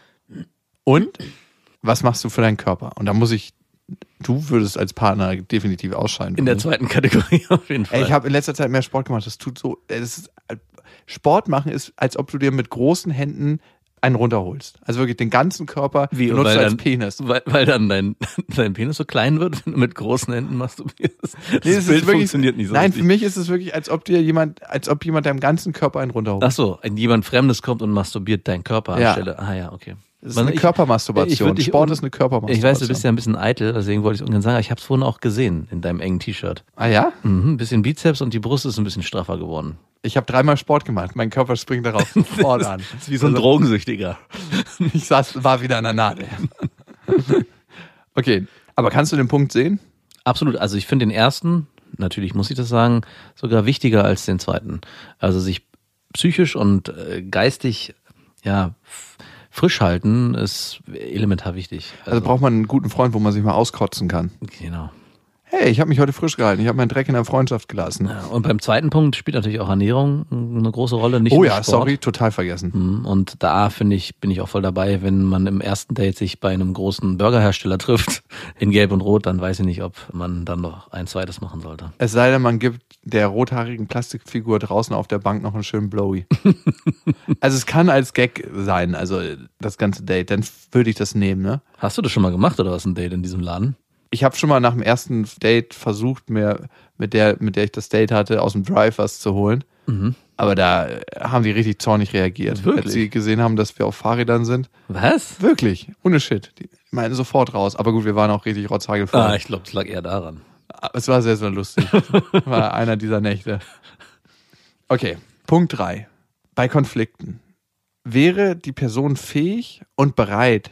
Und was machst du für deinen Körper? Und da muss ich, du würdest als Partner definitiv ausscheiden. In der zweiten Kategorie auf jeden Fall. Ey, ich habe in letzter Zeit mehr Sport gemacht. Das tut so, das ist, Sport machen ist, als ob du dir mit großen Händen einen runterholst. Also wirklich den ganzen Körper Wie, benutzt du als dann, Penis. Weil, weil dann dein, dein Penis so klein wird, wenn du mit großen Händen masturbierst. Das, nee, das Bild ist wirklich, funktioniert nicht so Nein, richtig. für mich ist es wirklich, als ob dir jemand, als ob jemand deinem ganzen Körper einen runterholt. Ach so, jemand Fremdes kommt und masturbiert deinen Körper Ja. anstelle. Ah ja, okay. Das ist Man, eine ich- Körpermasturbation. ich würd dich Sport un- ist eine Körpermasturbation. Ich weiß, du bist ja ein bisschen eitel, deswegen wollte ich es ungern sagen, aber ich habe es vorhin auch gesehen in deinem engen T-Shirt. Ah ja? Mhm, ein bisschen Bizeps und die Brust ist ein bisschen straffer geworden. Ich habe dreimal Sport gemacht. Mein Körper springt darauf sofort an. Das ist wie so ein Drogensüchtiger. Ich saß, war wieder an der Nadel. Okay, aber kannst du den Punkt sehen? Absolut, also ich finde den ersten, natürlich muss ich das sagen, sogar wichtiger als den zweiten. Also sich psychisch und äh, geistig ja f- frisch halten ist elementar wichtig. Also braucht man einen guten Freund, wo man sich mal auskotzen kann. Genau. Hey, ich habe mich heute frisch gehalten. Ich habe meinen Dreck in der Freundschaft gelassen. Ja, und beim zweiten Punkt spielt natürlich auch Ernährung eine große Rolle. Nicht Oh nur ja, Sport. sorry, total vergessen. Mhm, Und da finde ich, bin ich auch voll dabei, wenn man im ersten Date sich bei einem großen Burgerhersteller trifft, in Gelb und Rot, dann weiß ich nicht, ob man dann noch ein zweites machen sollte. Es sei denn, man gibt der rothaarigen Plastikfigur draußen auf der Bank noch einen schönen Blowy. Also es kann als Gag sein, also das ganze Date. Dann würde ich das nehmen, ne? Hast du das schon mal gemacht oder was, ein Date in diesem Laden? Ich habe schon mal nach dem ersten Date versucht, mir mit der, mit der ich das Date hatte, aus dem Drive was zu holen. Mhm. Aber da haben die richtig zornig reagiert. Wirklich? Als sie gesehen haben, dass wir auf Fahrrädern sind. Was? Wirklich, ohne Shit. Die meinten sofort raus. Aber gut, wir waren auch richtig rotzhagelvoll. Ah, ich glaube, es lag eher daran. Es war sehr, sehr lustig. War einer dieser Nächte. Okay, Punkt drei. Bei Konflikten. Wäre die Person fähig und bereit,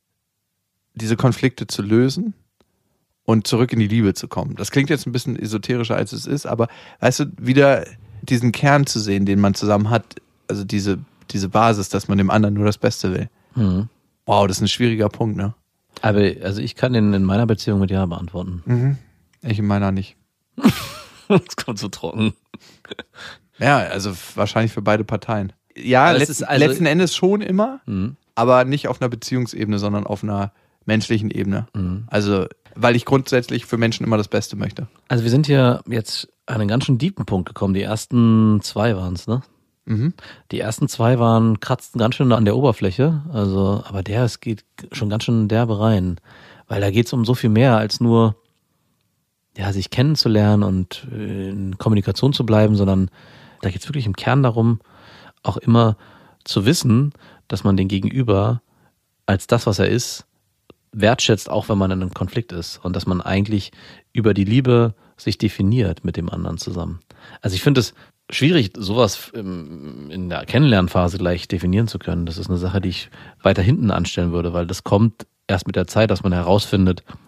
diese Konflikte zu lösen und zurück in die Liebe zu kommen? Das klingt jetzt ein bisschen esoterischer, als es ist, aber weißt du, wieder diesen Kern zu sehen, den man zusammen hat, also diese, diese Basis, dass man dem anderen nur das Beste will. Mhm. Wow, das ist ein schwieriger Punkt, ne? Aber also ich kann den in meiner Beziehung mit Ja beantworten. Mhm. Ich in meiner nicht. Das kommt so trocken. Ja, also wahrscheinlich für beide Parteien. Ja, Aber es letzt, ist also- letzten Endes schon immer, Mhm. aber nicht auf einer Beziehungsebene, sondern auf einer menschlichen Ebene. Mhm. Also, weil ich grundsätzlich für Menschen immer das Beste möchte. Also wir sind hier jetzt an einen ganz schön tiefen Punkt gekommen. Die ersten zwei waren es, ne? Mhm. Die ersten zwei waren, kratzten ganz schön an der Oberfläche. Also, aber der, es geht schon ganz schön derbe rein. Weil da geht es um so viel mehr als nur, ja, sich kennenzulernen und in Kommunikation zu bleiben, sondern da geht es wirklich im Kern darum, auch immer zu wissen, dass man den Gegenüber als das, was er ist, wertschätzt, auch wenn man in einem Konflikt ist. Und dass man eigentlich über die Liebe sich definiert mit dem anderen zusammen. Also ich finde es schwierig, sowas in der Kennenlernphase gleich definieren zu können. Das ist eine Sache, die ich weiter hinten anstellen würde, weil das kommt erst mit der Zeit, dass man herausfindet,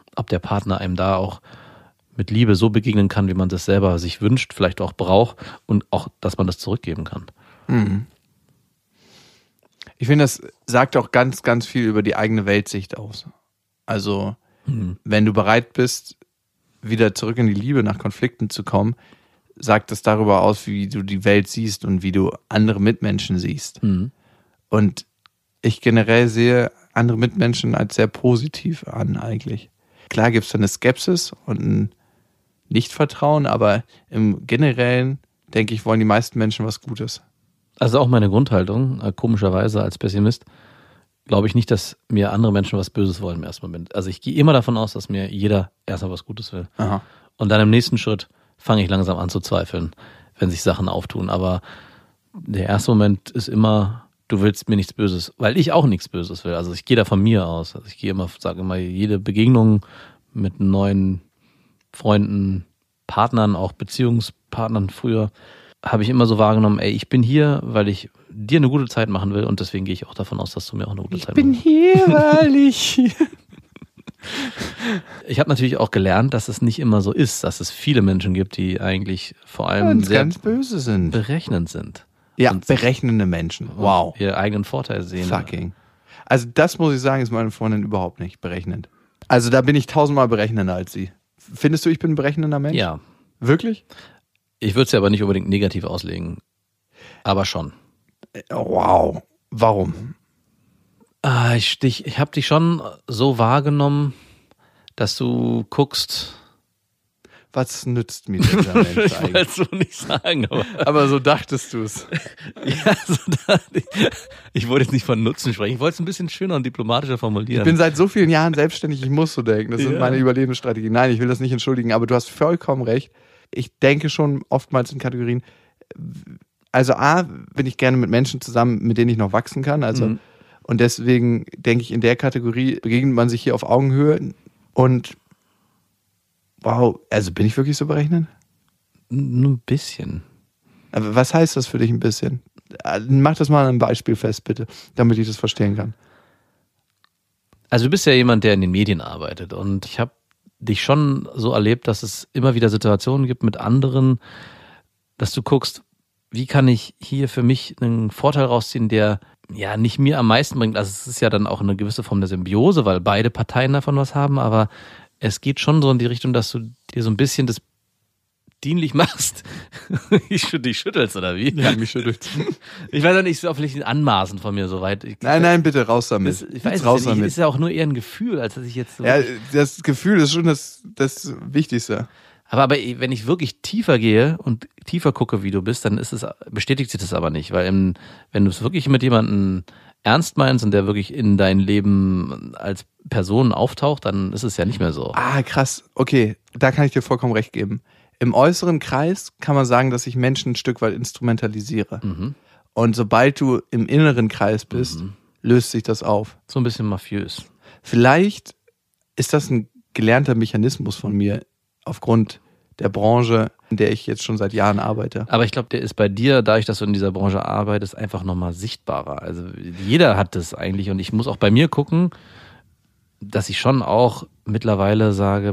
ob der Partner einem da auch mit Liebe so begegnen kann, wie man das selber sich wünscht, vielleicht auch braucht und auch, dass man das zurückgeben kann. Mhm. Ich finde, das sagt auch ganz, ganz viel über die eigene Weltsicht aus. Also, mhm. wenn du bereit bist, wieder zurück in die Liebe nach Konflikten zu kommen, sagt das darüber aus, wie du die Welt siehst und wie du andere Mitmenschen siehst. Mhm. Und ich generell sehe andere Mitmenschen als sehr positiv an eigentlich. Klar gibt es da eine Skepsis und ein Nichtvertrauen, aber im Generellen, denke ich, wollen die meisten Menschen was Gutes. Also auch meine Grundhaltung, komischerweise als Pessimist, glaube ich nicht, dass mir andere Menschen was Böses wollen im ersten Moment. Also ich gehe immer davon aus, dass mir jeder erstmal was Gutes will. Aha. Und dann im nächsten Schritt fange ich langsam an zu zweifeln, wenn sich Sachen auftun. Aber der erste Moment ist immer, du willst mir nichts Böses, weil ich auch nichts Böses will. Also ich gehe da von mir aus. Also ich gehe immer, sage immer, jede Begegnung mit neuen Freunden, Partnern, auch Beziehungspartnern früher, habe ich immer so wahrgenommen, ey, ich bin hier, weil ich dir eine gute Zeit machen will und deswegen gehe ich auch davon aus, dass du mir auch eine gute ich Zeit machst. Ich bin hier, weil ich hier... Ich habe natürlich auch gelernt, dass es nicht immer so ist, dass es viele Menschen gibt, die eigentlich vor allem ganz, sehr ganz böse sind. berechnend sind. Ja, und berechnende Menschen. Wow. Ihren eigenen Vorteil sehen. Fucking. Also das muss ich sagen, ist meine Freundin überhaupt nicht berechnend. Also da bin ich tausendmal berechnender als sie. Findest du, ich bin ein berechnender Mensch? Ja. Wirklich? Ich würde es ja aber nicht unbedingt negativ auslegen. Aber schon. Wow. Warum? Ah, ich ich, ich habe dich schon so wahrgenommen, dass du guckst. Was nützt mir dieser Mensch eigentlich? Ich wollte es so nicht sagen, aber, aber so dachtest du es. Ja, so dachte ich. Ich wollte jetzt nicht von Nutzen sprechen. Ich wollte es ein bisschen schöner und diplomatischer formulieren. Ich bin seit so vielen Jahren selbstständig, ich muss so denken. Das ja. ist meine Überlebensstrategie. Nein, ich will das nicht entschuldigen, aber du hast vollkommen recht. Ich denke schon oftmals in Kategorien. Also A, bin ich gerne mit Menschen zusammen, mit denen ich noch wachsen kann. Also mhm. Und deswegen denke ich, in der Kategorie begegnet man sich hier auf Augenhöhe. Und wow, also bin ich wirklich so berechnend? Nur ein bisschen. Aber was heißt das für dich ein bisschen? Mach das mal an einem Beispiel fest, bitte, damit ich das verstehen kann. Also du bist ja jemand, der in den Medien arbeitet und ich habe dich schon so erlebt, dass es immer wieder Situationen gibt mit anderen, dass du guckst, wie kann ich hier für mich einen Vorteil rausziehen, der ja nicht mir am meisten bringt. Also es ist ja dann auch eine gewisse Form der Symbiose, weil beide Parteien davon was haben, aber es geht schon so in die Richtung, dass du dir so ein bisschen das dienlich machst. Ich dich schüttelst, oder wie? Ja, mich schüttelt. Ich weiß auch nicht, ist auch vielleicht ein Anmaßen von mir soweit. Ich, nein, nein, bitte raus damit. Das, ich weiß raus es ja nicht. damit. Ist ja auch nur eher ein Gefühl, als dass ich jetzt so. Ja, das Gefühl ist schon das, das Wichtigste. Aber, aber wenn ich wirklich tiefer gehe und tiefer gucke, wie du bist, dann ist es, bestätigt sich das aber nicht. Weil im, wenn du es wirklich mit jemandem ernst meinst und der wirklich in dein Leben als Person auftaucht, dann ist es ja nicht mehr so. Ah, krass. Okay, da kann ich dir vollkommen recht geben. Im äußeren Kreis kann man sagen, dass ich Menschen ein Stück weit instrumentalisiere. Mhm. Und sobald du im inneren Kreis bist, mhm. löst sich das auf. So ein bisschen mafiös. Vielleicht ist das ein gelernter Mechanismus von mir aufgrund der Branche, in der ich jetzt schon seit Jahren arbeite. Aber ich glaube, der ist bei dir, dadurch, dass du in dieser Branche arbeitest, einfach nochmal sichtbarer. Also jeder hat das eigentlich und ich muss auch bei mir gucken, dass ich schon auch mittlerweile sage,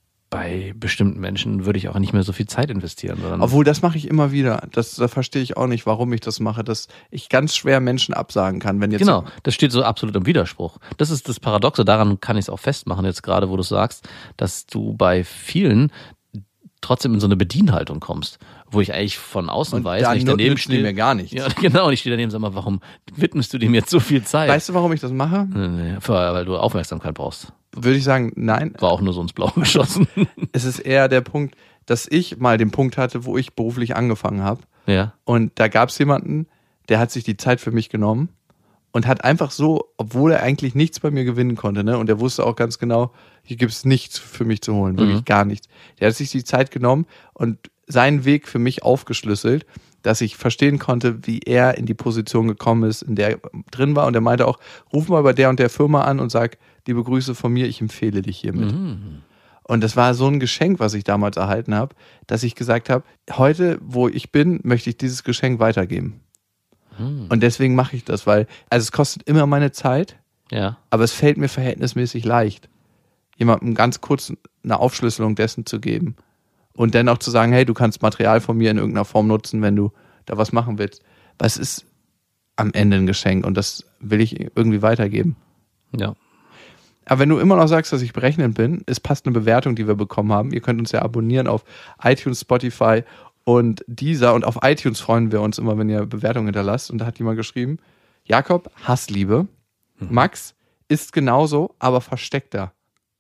bei bestimmten Menschen würde ich auch nicht mehr so viel Zeit investieren. Sondern Obwohl, das mache ich immer wieder. Das, da verstehe ich auch nicht, warum ich das mache, dass ich ganz schwer Menschen absagen kann. Wenn jetzt genau, das steht so absolut im Widerspruch. Das ist das Paradoxe, daran kann ich es auch festmachen, jetzt gerade, wo du sagst, dass du bei vielen trotzdem in so eine Bedienhaltung kommst, wo ich eigentlich von außen und weiß, wenn ich daneben stehe. mir gar nichts. Ja, genau, und ich stehe daneben und sag mal, warum widmest du dem jetzt so viel Zeit? Weißt du, warum ich das mache? Nee, nee, weil du Aufmerksamkeit brauchst. Würde ich sagen, nein. War auch nur so ins Blaue geschossen. Es ist eher der Punkt, dass ich mal den Punkt hatte, wo ich beruflich angefangen habe. Ja. Und da gab es jemanden, der hat sich die Zeit für mich genommen und hat einfach so, obwohl er eigentlich nichts bei mir gewinnen konnte, ne, und er wusste auch ganz genau, hier gibt es nichts für mich zu holen, wirklich mhm. gar nichts. Der hat sich die Zeit genommen und seinen Weg für mich aufgeschlüsselt, dass ich verstehen konnte, wie er in die Position gekommen ist, in der er drin war. Und er meinte auch, ruf mal bei der und der Firma an und sag, liebe Grüße von mir, ich empfehle dich hiermit. Mhm. Und das war so ein Geschenk, was ich damals erhalten habe, dass ich gesagt habe, heute, wo ich bin, möchte ich dieses Geschenk weitergeben. Mhm. Und deswegen mache ich das, weil, also es kostet immer meine Zeit, ja. aber es fällt mir verhältnismäßig leicht, jemandem ganz kurz eine Aufschlüsselung dessen zu geben und dann auch zu sagen, hey, du kannst Material von mir in irgendeiner Form nutzen, wenn du da was machen willst. Weil es ist am Ende ein Geschenk und das will ich irgendwie weitergeben. Ja. Aber wenn du immer noch sagst, dass ich berechnend bin, es passt eine Bewertung, die wir bekommen haben. Ihr könnt uns ja abonnieren auf iTunes, Spotify und Deezer. Und auf iTunes freuen wir uns immer, wenn ihr Bewertungen hinterlasst. Und da hat jemand geschrieben, Jakob, Hassliebe. Mhm. Max ist genauso, aber versteckter.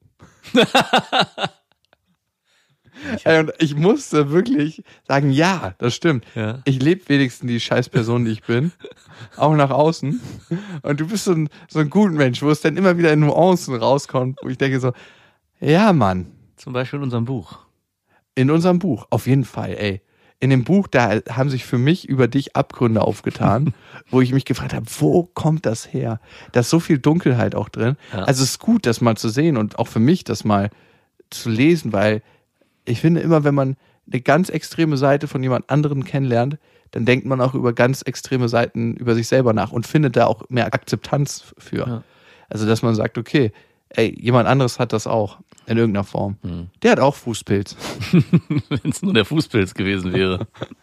Ey, und ich musste wirklich sagen, ja, das stimmt. Ja. Ich lebe wenigstens die Scheißperson, die ich bin. Auch nach außen. Und du bist so ein, so ein guter Mensch, wo es dann immer wieder in Nuancen rauskommt, wo ich denke so, ja, Mann. Zum Beispiel in unserem Buch. In unserem Buch, auf jeden Fall, ey. In dem Buch, da haben sich für mich über dich Abgründe aufgetan, wo ich mich gefragt habe, wo kommt das her? Da ist so viel Dunkelheit auch drin. Ja. Also es ist gut, das mal zu sehen und auch für mich das mal zu lesen, weil ich finde immer, wenn man eine ganz extreme Seite von jemand anderen kennenlernt, dann denkt man auch über ganz extreme Seiten über sich selber nach und findet da auch mehr Akzeptanz für. Ja. Also, dass man sagt, okay, ey, jemand anderes hat das auch in irgendeiner Form. Hm. Der hat auch Fußpilz. Wenn es nur der Fußpilz gewesen wäre.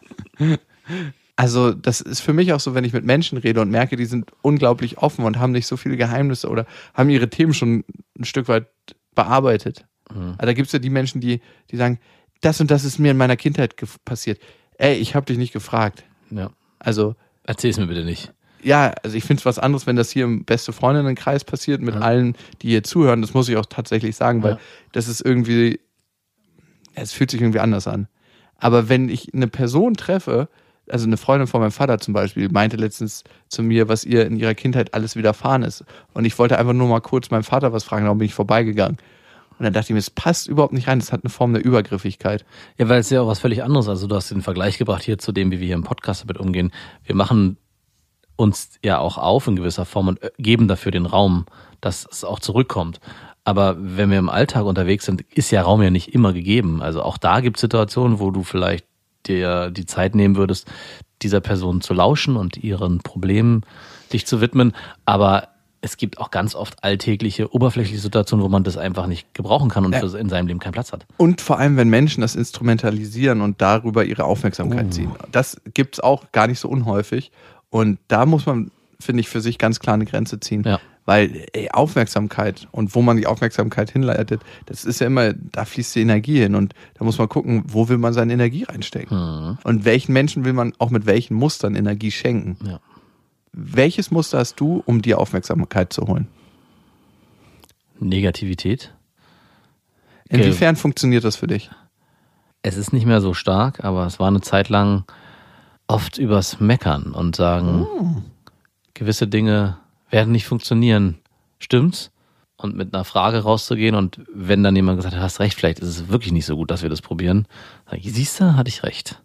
Also, das ist für mich auch so, wenn ich mit Menschen rede und merke, die sind unglaublich offen und haben nicht so viele Geheimnisse oder haben ihre Themen schon ein Stück weit bearbeitet. Mhm. Also da gibt es ja die Menschen, die, die sagen, das und das ist mir in meiner Kindheit ge- passiert. Ey, ich habe dich nicht gefragt. Ja. Also. Erzähl's mir bitte nicht. Ja, also ich finde es was anderes, wenn das hier im beste Freundinnenkreis passiert, mit ja. allen, die hier zuhören. Das muss ich auch tatsächlich sagen, weil ja. das ist irgendwie, es fühlt sich irgendwie anders an. Aber wenn ich eine Person treffe, also eine Freundin von meinem Vater zum Beispiel, meinte letztens zu mir, was ihr in ihrer Kindheit alles widerfahren ist. Und ich wollte einfach nur mal kurz meinem Vater was fragen, darum bin ich vorbeigegangen. Und dann dachte ich mir, es passt überhaupt nicht rein, es hat eine Form der Übergriffigkeit. Ja, weil es ja auch was völlig anderes, also du hast den Vergleich gebracht hier zu dem, wie wir hier im Podcast damit umgehen. Wir machen uns ja auch auf in gewisser Form und geben dafür den Raum, dass es auch zurückkommt. Aber wenn wir im Alltag unterwegs sind, ist ja Raum ja nicht immer gegeben. Also auch da gibt es Situationen, wo du vielleicht dir die Zeit nehmen würdest, dieser Person zu lauschen und ihren Problemen dich zu widmen. Aber es gibt auch ganz oft alltägliche, oberflächliche Situationen, wo man das einfach nicht gebrauchen kann und ja. in seinem Leben keinen Platz hat. Und vor allem, wenn Menschen das instrumentalisieren und darüber ihre Aufmerksamkeit uh. ziehen. Das gibt's auch gar nicht so unhäufig. Und da muss man, finde ich, für sich ganz klar eine Grenze ziehen. Ja. Weil ey, Aufmerksamkeit und wo man die Aufmerksamkeit hinleitet, das ist ja immer, da fließt die Energie hin. Und da muss man gucken, wo will man seine Energie reinstecken. Mhm. Und welchen Menschen will man auch mit welchen Mustern Energie schenken. Ja. Welches Muster hast du, um dir Aufmerksamkeit zu holen? Negativität. Inwiefern Ge- funktioniert das für dich? Es ist nicht mehr so stark, aber es war eine Zeit lang oft übers Meckern und sagen, oh. gewisse Dinge werden nicht funktionieren. Stimmt's? Und mit einer Frage rauszugehen und wenn dann jemand gesagt hat, hast recht, vielleicht ist es wirklich nicht so gut, dass wir das probieren, sag ich, siehst du, hatte ich recht.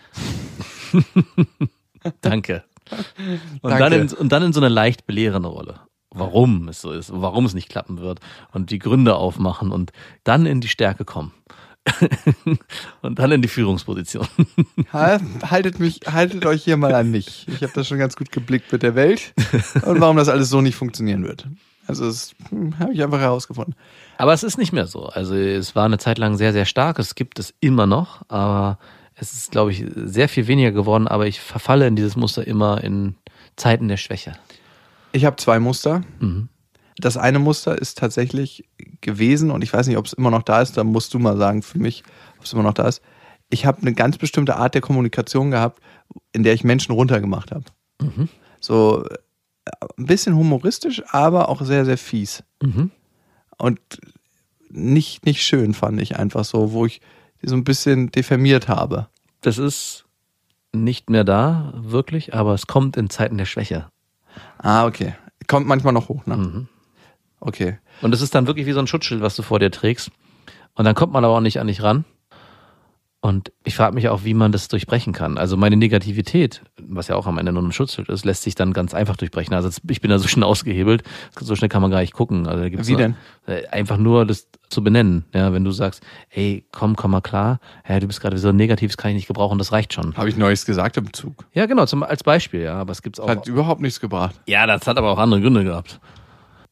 Danke. Und, Danke. Dann in, und dann in so eine leicht belehrende Rolle. Warum es so ist, warum es nicht klappen wird und die Gründe aufmachen und dann in die Stärke kommen. Und dann in die Führungsposition. Haltet mich, haltet euch hier mal an mich. Ich habe das schon ganz gut geblickt mit der Welt und warum das alles so nicht funktionieren wird. Also das habe ich einfach herausgefunden. Aber es ist nicht mehr so. Also es war eine Zeit lang sehr, sehr stark. Es gibt es immer noch, aber es ist, glaube ich, sehr viel weniger geworden. Aber ich verfalle in dieses Muster immer in Zeiten der Schwäche. Ich habe zwei Muster. Mhm. Das eine Muster ist tatsächlich gewesen, und ich weiß nicht, ob es immer noch da ist, da musst du mal sagen für mich, ob es immer noch da ist. Ich habe eine ganz bestimmte Art der Kommunikation gehabt, in der ich Menschen runtergemacht habe. Mhm. So ein bisschen humoristisch, aber auch sehr, sehr fies. Mhm. Und nicht, nicht schön, fand ich einfach so, wo ich die so ein bisschen diffamiert habe. Das ist nicht mehr da, wirklich, aber es kommt in Zeiten der Schwäche. Ah, okay. Kommt manchmal noch hoch, ne? Mhm. Okay. Und es ist dann wirklich wie so ein Schutzschild, was du vor dir trägst. Und dann kommt man aber auch nicht an dich ran. Und ich frage mich auch, wie man das durchbrechen kann. Also meine Negativität, was ja auch am Ende nur ein Schutzschild ist, lässt sich dann ganz einfach durchbrechen. Also ich bin da so schnell ausgehebelt, so schnell kann man gar nicht gucken. Also da gibt's wie denn? Einfach nur das zu benennen. Ja, wenn du sagst, ey, komm, komm mal klar, ja, du bist gerade so negativ, das kann ich nicht gebrauchen, das reicht schon. Habe ich Neues gesagt im Zug? Ja, genau, zum, als Beispiel, ja, aber es gibt's auch. Hat überhaupt nichts gebracht. Ja, das hat aber auch andere Gründe gehabt.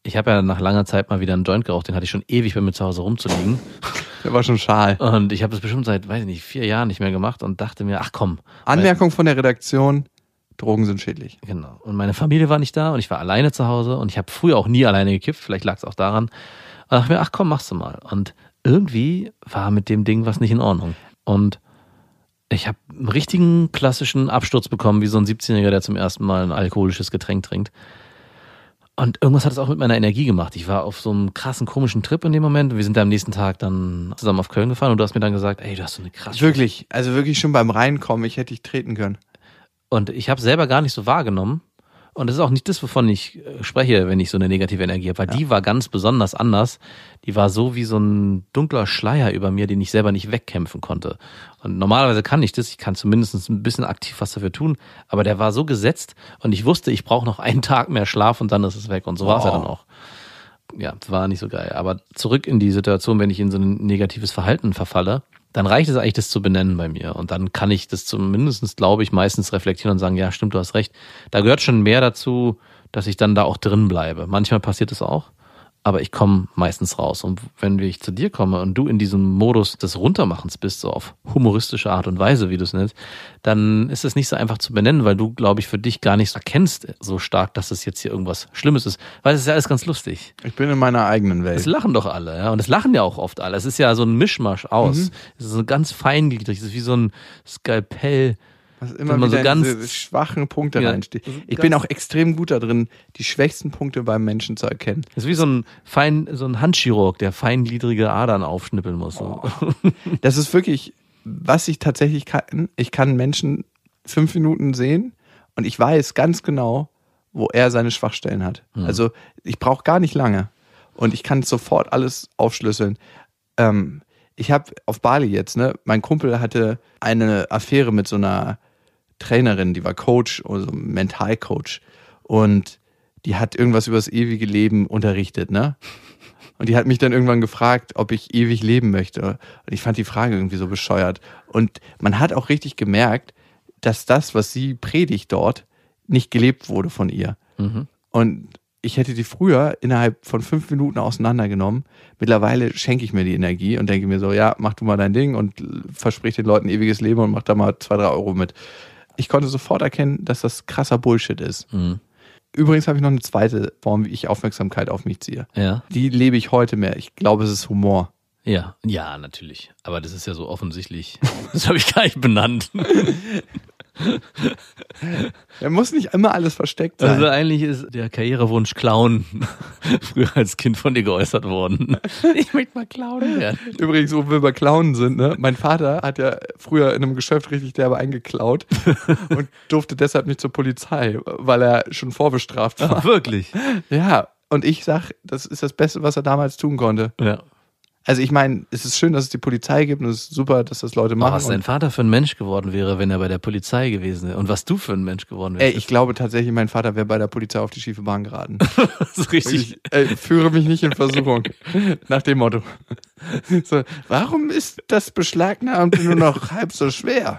ich habe ja nach langer Zeit mal wieder einen Joint geraucht, den hatte ich schon ewig bei mir zu Hause rumzuliegen. Der war schon schal. Und ich habe das bestimmt seit, weiß ich nicht, vier Jahren nicht mehr gemacht und dachte mir, ach komm. Anmerkung von der Redaktion, Drogen sind schädlich. Genau. Und meine Familie war nicht da und ich war alleine zu Hause und ich habe früher auch nie alleine gekifft, vielleicht lag es auch daran. Und dachte mir, ach komm, machst du mal. Und irgendwie war mit dem Ding was nicht in Ordnung. Und ich habe einen richtigen klassischen Absturz bekommen, wie so ein siebzehnjähriger, der zum ersten Mal ein alkoholisches Getränk trinkt. Und irgendwas hat es auch mit meiner Energie gemacht. Ich war auf so einem krassen, komischen Trip in dem Moment. Wir sind da am nächsten Tag dann zusammen auf Köln gefahren und du hast mir dann gesagt, ey, du hast so eine krasse... Wirklich, also wirklich schon beim Reinkommen, ich hätte dich treten können. Und ich habe selber gar nicht so wahrgenommen. Und das ist auch nicht das, wovon ich spreche, wenn ich so eine negative Energie habe, weil ja. die war ganz besonders anders. Die war so wie so ein dunkler Schleier über mir, den ich selber nicht wegkämpfen konnte. Und normalerweise kann ich das, ich kann zumindest ein bisschen aktiv was dafür tun, aber der war so gesetzt und ich wusste, ich brauche noch einen Tag mehr Schlaf und dann ist es weg. Und so war es ja dann auch. Ja, das war nicht so geil. Aber zurück in die Situation, wenn ich in so ein negatives Verhalten verfalle, dann reicht es eigentlich, das zu benennen bei mir. Und dann kann ich das zumindest, glaube ich, meistens reflektieren und sagen, ja, stimmt, du hast recht. Da gehört schon mehr dazu, dass ich dann da auch drin bleibe. Manchmal passiert es auch, aber ich komme meistens raus. Und wenn ich zu dir komme und du in diesem Modus des Runtermachens bist, so auf humoristische Art und Weise, wie du es nennst, dann ist es nicht so einfach zu benennen, weil du, glaube ich, für dich gar nicht erkennst so stark, dass es jetzt hier irgendwas Schlimmes ist. Weil es ist ja alles ganz lustig. Ich bin in meiner eigenen Welt. Es lachen doch alle, ja. Und es lachen ja auch oft alle. Es ist ja so ein Mischmasch aus. Mhm. Es ist so ganz feingliedrig. Es ist wie so ein Skalpell. Was immer wieder so ganz diese schwachen Punkte ja, reinsteht. Ich bin auch extrem gut da drin, die schwächsten Punkte beim Menschen zu erkennen. Das ist wie so ein fein, so ein Handchirurg, der feingliedrige Adern aufschnippeln muss. Oh. Das ist wirklich, was ich tatsächlich kann. Ich kann Menschen fünf Minuten sehen und ich weiß ganz genau, wo er seine Schwachstellen hat. Hm. Also ich brauche gar nicht lange und ich kann sofort alles aufschlüsseln. Ähm, ich habe auf Bali jetzt, ne, mein Kumpel hatte eine Affäre mit so einer Trainerin, die war Coach, also Mentalcoach, und die hat irgendwas über das ewige Leben unterrichtet, ne? Und die hat mich dann irgendwann gefragt, ob ich ewig leben möchte. Und ich fand die Frage irgendwie so bescheuert. Und man hat auch richtig gemerkt, dass das, was sie predigt dort, nicht gelebt wurde von ihr. Mhm. Und ich hätte die früher innerhalb von fünf Minuten auseinandergenommen. Mittlerweile schenke ich mir die Energie und denke mir so, ja, mach du mal dein Ding und versprich den Leuten ewiges Leben und mach da mal zwei, drei Euro mit. Ich konnte sofort erkennen, dass das krasser Bullshit ist. Mhm. Übrigens habe ich noch eine zweite Form, wie ich Aufmerksamkeit auf mich ziehe. Ja. Die lebe ich heute mehr. Ich glaube, es ist Humor. Ja, ja, natürlich. Aber das ist ja so offensichtlich. Das habe ich gar nicht benannt. Er muss nicht immer alles versteckt sein. Also eigentlich ist der Karrierewunsch Clown früher als Kind von dir geäußert worden. Ich möchte mal Clown werden. Übrigens, wo wir bei Clownen sind, ne? Mein Vater hat ja früher in einem Geschäft richtig derbe eingeklaut und durfte deshalb nicht zur Polizei, weil er schon vorbestraft war. Ach, wirklich? Ja, und ich sag, das ist das Beste, was er damals tun konnte. Ja. Also ich meine, es ist schön, dass es die Polizei gibt und es ist super, dass das Leute machen. Aber was dein Vater für ein Mensch geworden wäre, wenn er bei der Polizei gewesen wäre und was du für ein Mensch geworden wärst. Ey, ich glaube tatsächlich, mein Vater wäre bei der Polizei auf die schiefe Bahn geraten. So richtig. Ich, ey, führe mich nicht in Versuchung. Nach dem Motto. So, warum ist das Beschlagnahmte nur noch halb so schwer?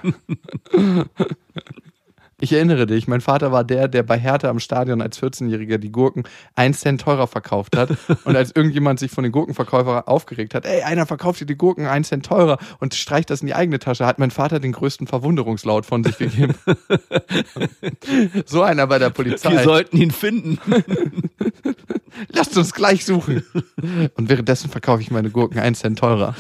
Ich erinnere dich, mein Vater war der, der bei Hertha am Stadion als vierzehnjähriger die Gurken einen Cent teurer verkauft hat. Und als irgendjemand sich von den Gurkenverkäufern aufgeregt hat, ey, einer verkauft dir die Gurken einen Cent teurer und streicht das in die eigene Tasche, hat mein Vater den größten Verwunderungslaut von sich gegeben. So einer bei der Polizei. Wir sollten ihn finden. Lasst uns gleich suchen. Und währenddessen verkaufe ich meine Gurken einen Cent teurer.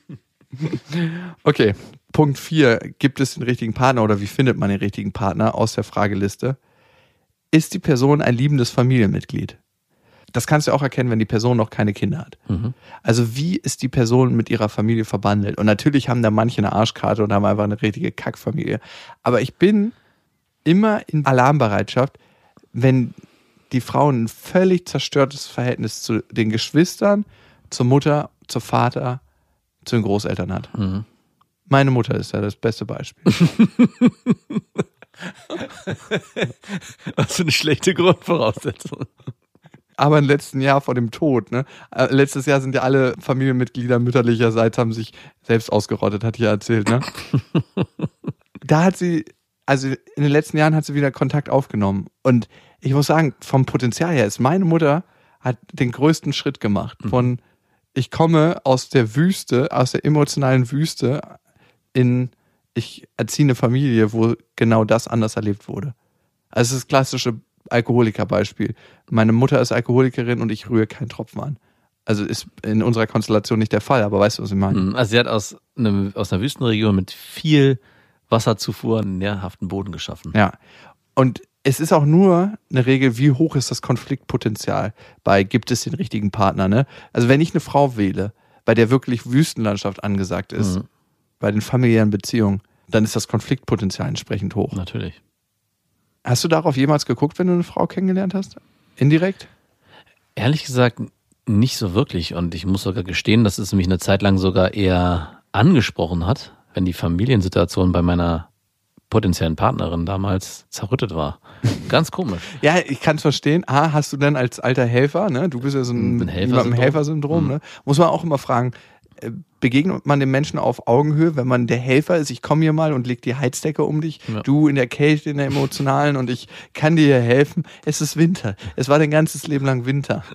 Okay, Punkt vier. Gibt es den richtigen Partner oder wie findet man den richtigen Partner aus der Frageliste? Ist die Person ein liebendes Familienmitglied? Das kannst du auch erkennen, wenn die Person noch keine Kinder hat. Mhm. Also wie ist die Person mit ihrer Familie verbandelt? Und natürlich haben da manche eine Arschkarte und haben einfach eine richtige Kackfamilie. Aber ich bin immer in Alarmbereitschaft, wenn die Frau ein völlig zerstörtes Verhältnis zu den Geschwistern, zur Mutter, zum Vater, zu den Großeltern hat. Mhm. Meine Mutter ist ja das beste Beispiel. Was für eine schlechte Grundvoraussetzung. Aber im letzten Jahr vor dem Tod, ne? Äh, letztes Jahr sind ja alle Familienmitglieder mütterlicherseits haben sich selbst ausgerottet, hat die ja erzählt, ne? Da hat sie, also in den letzten Jahren hat sie wieder Kontakt aufgenommen. Und ich muss sagen, vom Potenzial her ist meine Mutter hat den größten Schritt gemacht. Von ich komme aus der Wüste, aus der emotionalen Wüste in ich erziehe eine Familie, wo genau das anders erlebt wurde. Also es ist das klassische Alkoholikerbeispiel. Meine Mutter ist Alkoholikerin und ich rühre keinen Tropfen an. Also ist in unserer Konstellation nicht der Fall, aber weißt du, was ich meine? Also sie hat aus, einem, aus einer Wüstenregion mit viel Wasserzufuhr einen nährhaften Boden geschaffen. Ja, und es ist auch nur eine Regel, wie hoch ist das Konfliktpotenzial bei gibt es den richtigen Partner, ne? Also wenn ich eine Frau wähle, bei der wirklich Wüstenlandschaft angesagt ist, mhm. bei den familiären Beziehungen, dann ist das Konfliktpotenzial entsprechend hoch. Natürlich. Hast du darauf jemals geguckt, wenn du eine Frau kennengelernt hast? Indirekt? Ehrlich gesagt nicht so wirklich und ich muss sogar gestehen, dass es mich eine Zeit lang sogar eher angesprochen hat, wenn die Familiensituation bei meiner potenziellen Partnerin damals zerrüttet war. Ganz komisch. Ja, ich kann es verstehen. Ah, hast du denn als alter Helfer, ne? Du bist ja so ein, ein Helfersyndrom, Helfersyndrom, ne? Muss man auch immer fragen, begegnet man dem Menschen auf Augenhöhe, wenn man der Helfer ist, ich komme hier mal und leg die Heizdecke um dich, ja. Du in der Kälte, in der emotionalen und ich kann dir hier helfen. Es ist Winter. Es war dein ganzes Leben lang Winter.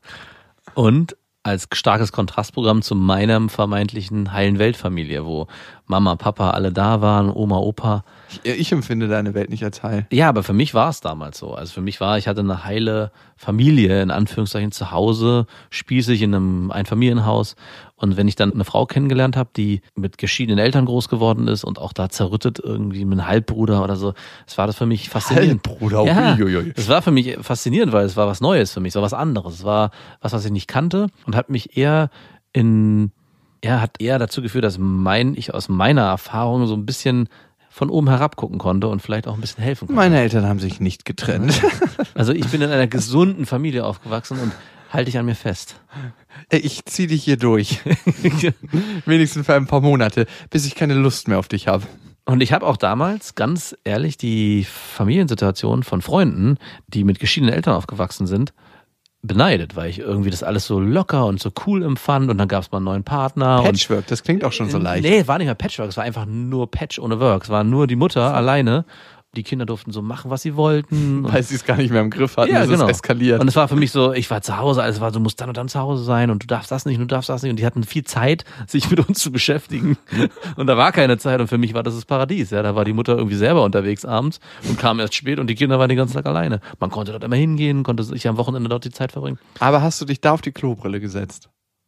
Und als starkes Kontrastprogramm zu meiner vermeintlichen heilen Weltfamilie, wo Mama, Papa alle da waren, Oma, Opa. Ich, ich empfinde deine Welt nicht als heil. Ja, aber für mich war es damals so. Also für mich war, ich hatte eine heile Familie, in Anführungszeichen zu Hause, spießig in einem Einfamilienhaus. Und wenn ich dann eine Frau kennengelernt habe, die mit geschiedenen Eltern groß geworden ist und auch da zerrüttet irgendwie mit einem Halbbruder oder so, das war das für mich faszinierend. Halbbruder, ja, uiuiui. Das war für mich faszinierend, weil es war was Neues für mich, es war was anderes. Es war was, was ich nicht kannte und hat mich eher in, ja, hat eher dazu geführt, dass mein, ich aus meiner Erfahrung so ein bisschen von oben herab gucken konnte und vielleicht auch ein bisschen helfen konnte. Meine Eltern haben sich nicht getrennt. Also ich bin in einer gesunden Familie aufgewachsen und halte dich an mir fest. Ich zieh dich hier durch. Wenigstens für ein paar Monate, bis ich keine Lust mehr auf dich habe. Und ich habe auch damals, ganz ehrlich, die Familiensituation von Freunden, die mit geschiedenen Eltern aufgewachsen sind, beneidet, weil ich irgendwie das alles so locker und so cool empfand und dann gab es mal einen neuen Partner. Patchwork, und, das klingt auch schon so leicht. Nee, war nicht mehr Patchwork, es war einfach nur Patch ohne Work. Es war nur die Mutter alleine. Die Kinder durften so machen, was sie wollten. Weil sie es gar nicht mehr im Griff hatten, ja, ist genau. Es eskaliert. Und es war für mich so, ich war zu Hause, also es war, du musst dann und dann zu Hause sein und du darfst das nicht und du darfst das nicht. Und die hatten viel Zeit, sich mit uns zu beschäftigen. Und da war keine Zeit und für mich war das das Paradies. Ja, da war die Mutter irgendwie selber unterwegs abends und kam erst spät und die Kinder waren den ganzen Tag alleine. Man konnte dort immer hingehen, konnte sich am Wochenende dort die Zeit verbringen. Aber hast du dich da auf die Klobrille gesetzt?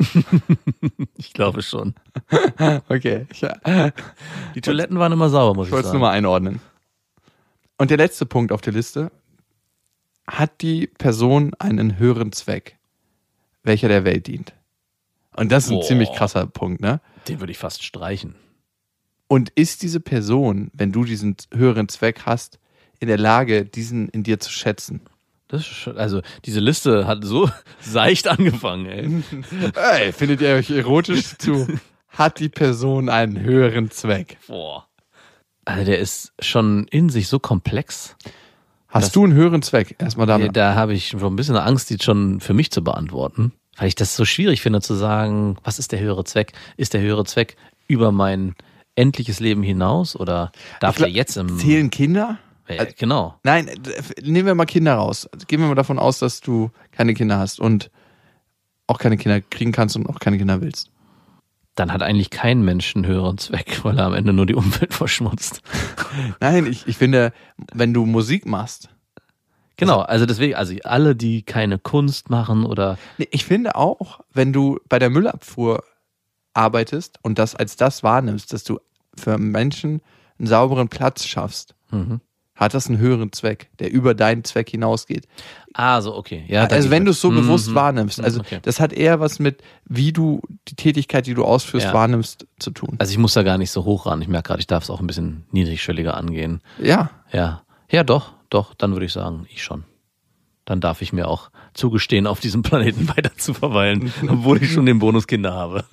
Ich glaube schon. Okay. Ja. Die Toiletten waren immer sauber, muss ich, ich sagen. Ich wollte es nur mal einordnen. Und der letzte Punkt auf der Liste: Hat die Person einen höheren Zweck, welcher der Welt dient? Und das ist ein Boah. ziemlich krasser Punkt, ne? Den würde ich fast streichen. Und ist diese Person, wenn du diesen höheren Zweck hast, in der Lage, diesen in dir zu schätzen? Das ist schon, also diese Liste hat so seicht angefangen, ey. Ey, findet ihr euch erotisch zu? Hat die Person einen höheren Zweck? Boah. Also der ist schon in sich so komplex. Hast du einen höheren Zweck? Erstmal damit. Da, da habe ich schon ein bisschen Angst, die schon für mich zu beantworten. Weil ich das so schwierig finde zu sagen, was ist der höhere Zweck? Ist der höhere Zweck über mein endliches Leben hinaus? Oder darf glaub, der jetzt im... Zählen Kinder? Ja, genau. Nein, nehmen wir mal Kinder raus. Gehen wir mal davon aus, dass du keine Kinder hast und auch keine Kinder kriegen kannst und auch keine Kinder willst. Dann hat eigentlich kein Mensch einen höheren Zweck, weil er am Ende nur die Umwelt verschmutzt. Nein, ich, ich finde, wenn du Musik machst. Genau, also deswegen, also alle, die keine Kunst machen oder... Ich finde auch, wenn du bei der Müllabfuhr arbeitest und das als das wahrnimmst, dass du für Menschen einen sauberen Platz schaffst, mhm. hat das einen höheren Zweck, der über deinen Zweck hinausgeht. Ah, so, okay. Ja, also wenn du es so mhm. bewusst wahrnimmst. Also okay. Das hat eher was mit, wie du die Tätigkeit, die du ausführst, ja. wahrnimmst, zu tun. Also ich muss da gar nicht so hoch ran. Ich merke gerade, ich darf es auch ein bisschen niedrigschwelliger angehen. Ja. Ja. Ja, doch, doch, dann würde ich sagen, ich schon. Dann darf ich mir auch zugestehen, auf diesem Planeten weiter zu verweilen, obwohl ich schon den Bonus Kinder habe.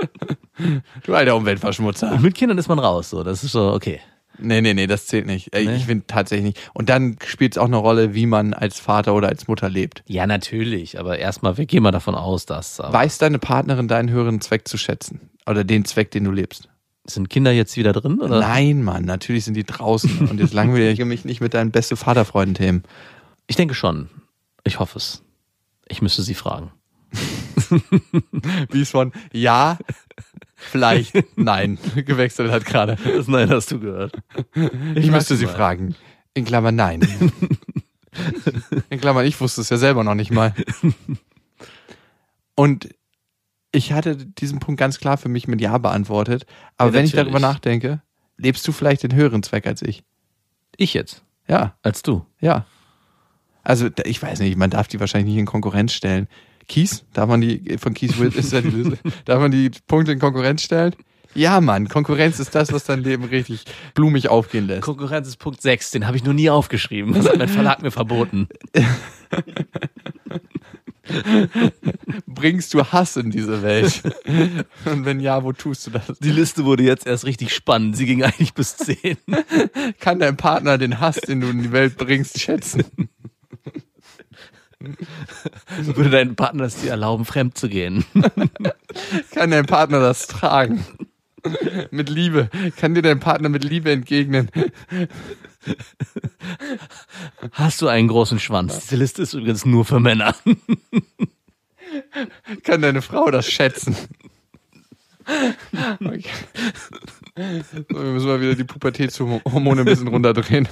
Du alter Umweltverschmutzer. Und mit Kindern ist man raus, so. Das ist so, okay. Nee, nee, nee, das zählt nicht. Nee? Ich finde tatsächlich nicht. Und dann spielt es auch eine Rolle, wie man als Vater oder als Mutter lebt. Ja, natürlich. Aber erstmal, wir gehen mal davon aus, dass... Weiß deine Partnerin deinen höheren Zweck zu schätzen? Oder den Zweck, den du lebst? Sind Kinder jetzt wieder drin? Oder? Nein, Mann, natürlich sind die draußen. Und jetzt langweile ich mich nicht mit deinen beste Vaterfreunden-Themen. Ich denke schon. Ich hoffe es. Ich müsste sie fragen. Wie es von ja, vielleicht, nein gewechselt hat gerade. Das Nein hast du gehört. Ich, ich müsste sie mal. fragen. In Klammern nein. In Klammern, ich wusste es ja selber noch nicht mal. Und ich hatte diesen Punkt ganz klar für mich mit Ja beantwortet. Aber ja, wenn ich darüber nachdenke, lebst du vielleicht den höheren Zweck als ich? Ich jetzt? Ja. Als du? Ja. Also ich weiß nicht, man darf die wahrscheinlich nicht in Konkurrenz stellen. Kies, darf man die, von Keith Witt ist ja die Liste, darf man die Punkte in Konkurrenz stellen? Ja, Mann, Konkurrenz ist das, was dein Leben richtig blumig aufgehen lässt. Konkurrenz ist Punkt sechs, den habe ich noch nie aufgeschrieben. Das hat mein Verlag mir verboten. Bringst du Hass in diese Welt? Und wenn ja, wo tust du das? Die Liste wurde jetzt erst richtig spannend. Sie ging eigentlich bis zehn. Kann dein Partner den Hass, den du in die Welt bringst, schätzen? Würde dein Partner es dir erlauben, fremd zu gehen? Kann dein Partner das tragen? Mit Liebe. Kann dir dein Partner mit Liebe entgegnen? Hast du einen großen Schwanz? Diese Liste ist übrigens nur für Männer. Kann deine Frau das schätzen? Okay. So, wir müssen mal wieder die Pubertätshormone ein bisschen runterdrehen.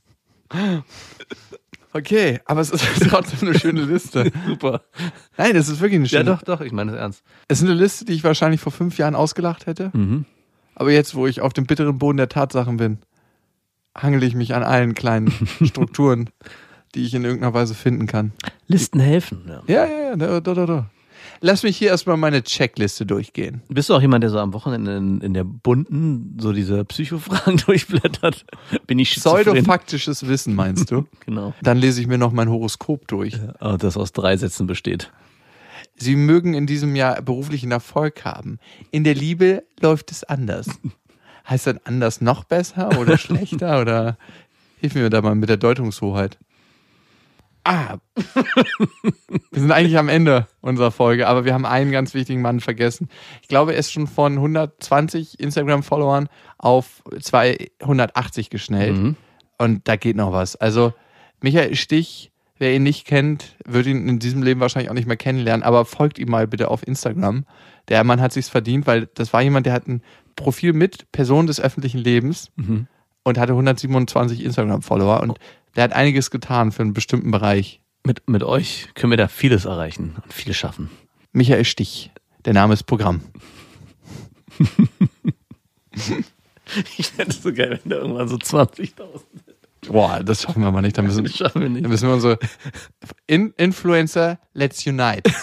Okay, aber es ist trotzdem eine schöne Liste. Super. Nein, es ist wirklich eine schöne Liste. Ja, doch, doch, ich meine es ernst. Es ist eine Liste, die ich wahrscheinlich vor fünf Jahren ausgelacht hätte. Mhm. Aber jetzt, wo ich auf dem bitteren Boden der Tatsachen bin, hangele ich mich an allen kleinen Strukturen, die ich in irgendeiner Weise finden kann. Listen helfen. Ja, ja, ja, ja da, da, da, da. Lass mich hier erstmal meine Checkliste durchgehen. Bist du auch jemand, der so am Wochenende in, in der bunten so diese Psychofragen durchblättert? Bin ich schizophren? Pseudofaktisches Wissen, meinst du? Genau. Dann lese ich mir noch mein Horoskop durch. Ja, das aus drei Sätzen besteht. Sie mögen in diesem Jahr beruflichen Erfolg haben. In der Liebe läuft es anders. Heißt das anders noch besser oder schlechter? Oder hilf mir da mal mit der Deutungshoheit. Ah, wir sind eigentlich am Ende unserer Folge, aber wir haben einen ganz wichtigen Mann vergessen. Ich glaube, er ist schon von hundertzwanzig Instagram-Followern auf zweihundertachtzig geschnellt. Mhm. Und da geht noch was. Also Michael Stich, wer ihn nicht kennt, wird ihn in diesem Leben wahrscheinlich auch nicht mehr kennenlernen, aber folgt ihm mal bitte auf Instagram. Der Mann hat sich's verdient, weil das war jemand, der hat ein Profil mit Person des öffentlichen Lebens mhm. und hatte hundertsiebenundzwanzig Instagram-Follower und der hat einiges getan für einen bestimmten Bereich. Mit, mit euch können wir da vieles erreichen und viel schaffen. Michael Stich, der Name ist Programm. Ich fände es so geil, wenn da irgendwann so zwanzigtausend sind. Boah, das schaffen wir mal nicht. Da müssen, das schaffen wir nicht. Da müssen wir unsere In- Influencer, let's unite.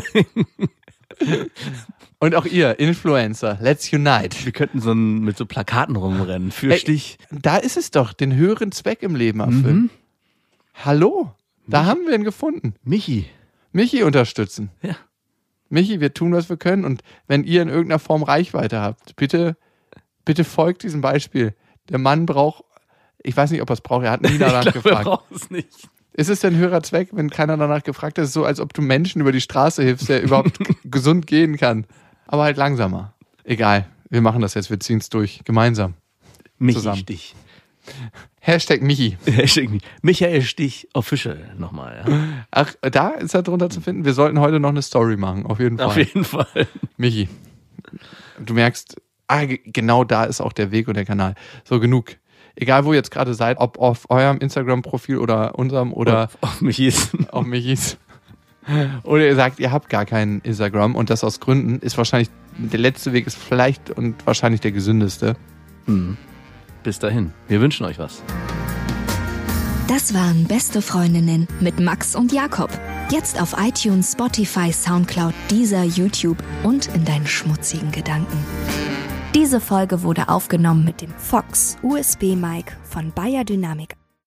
Und auch ihr, Influencer, let's unite. Wir könnten so ein, mit so Plakaten rumrennen, für Ey, Stich. Da ist es doch, den höheren Zweck im Leben erfüllen. Mhm. Hallo, da Michi. haben wir ihn gefunden. Michi. Michi unterstützen. Ja. Michi, wir tun, was wir können. Und wenn ihr in irgendeiner Form Reichweite habt, bitte, bitte folgt diesem Beispiel. Der Mann braucht, ich weiß nicht, ob er es braucht, er hat nie danach ich glaub, gefragt. Er braucht es nicht. Ist es denn höherer Zweck, wenn keiner danach gefragt hat? Es ist so, als ob du Menschen über die Straße hilfst, der überhaupt gesund gehen kann. Aber halt langsamer. Egal, wir machen das jetzt, wir ziehen es durch. Gemeinsam. Michi zusammen. Stich. Hashtag Michi. Hashtag Michi. Michael Stich Official nochmal. Ja. Ach, da ist er drunter zu finden. Wir sollten heute noch eine Story machen, auf jeden Fall. Auf jeden Fall. Michi. Du merkst, ah, genau da ist auch der Weg und der Kanal. So, genug. Egal, wo ihr jetzt gerade seid, ob auf eurem Instagram-Profil oder unserem oder auf, auf Michis. Auf Michis. Oder ihr sagt, ihr habt gar keinen Instagram und das aus Gründen, ist wahrscheinlich, der letzte Weg ist vielleicht und wahrscheinlich der gesündeste. Mhm. Bis dahin. Wir wünschen euch was. Das waren Beste Freundinnen mit Max und Jakob. Jetzt auf iTunes, Spotify, Soundcloud, Deezer, YouTube und in deinen schmutzigen Gedanken. Diese Folge wurde aufgenommen mit dem Fox U S B-Mic von Bayer Dynamic.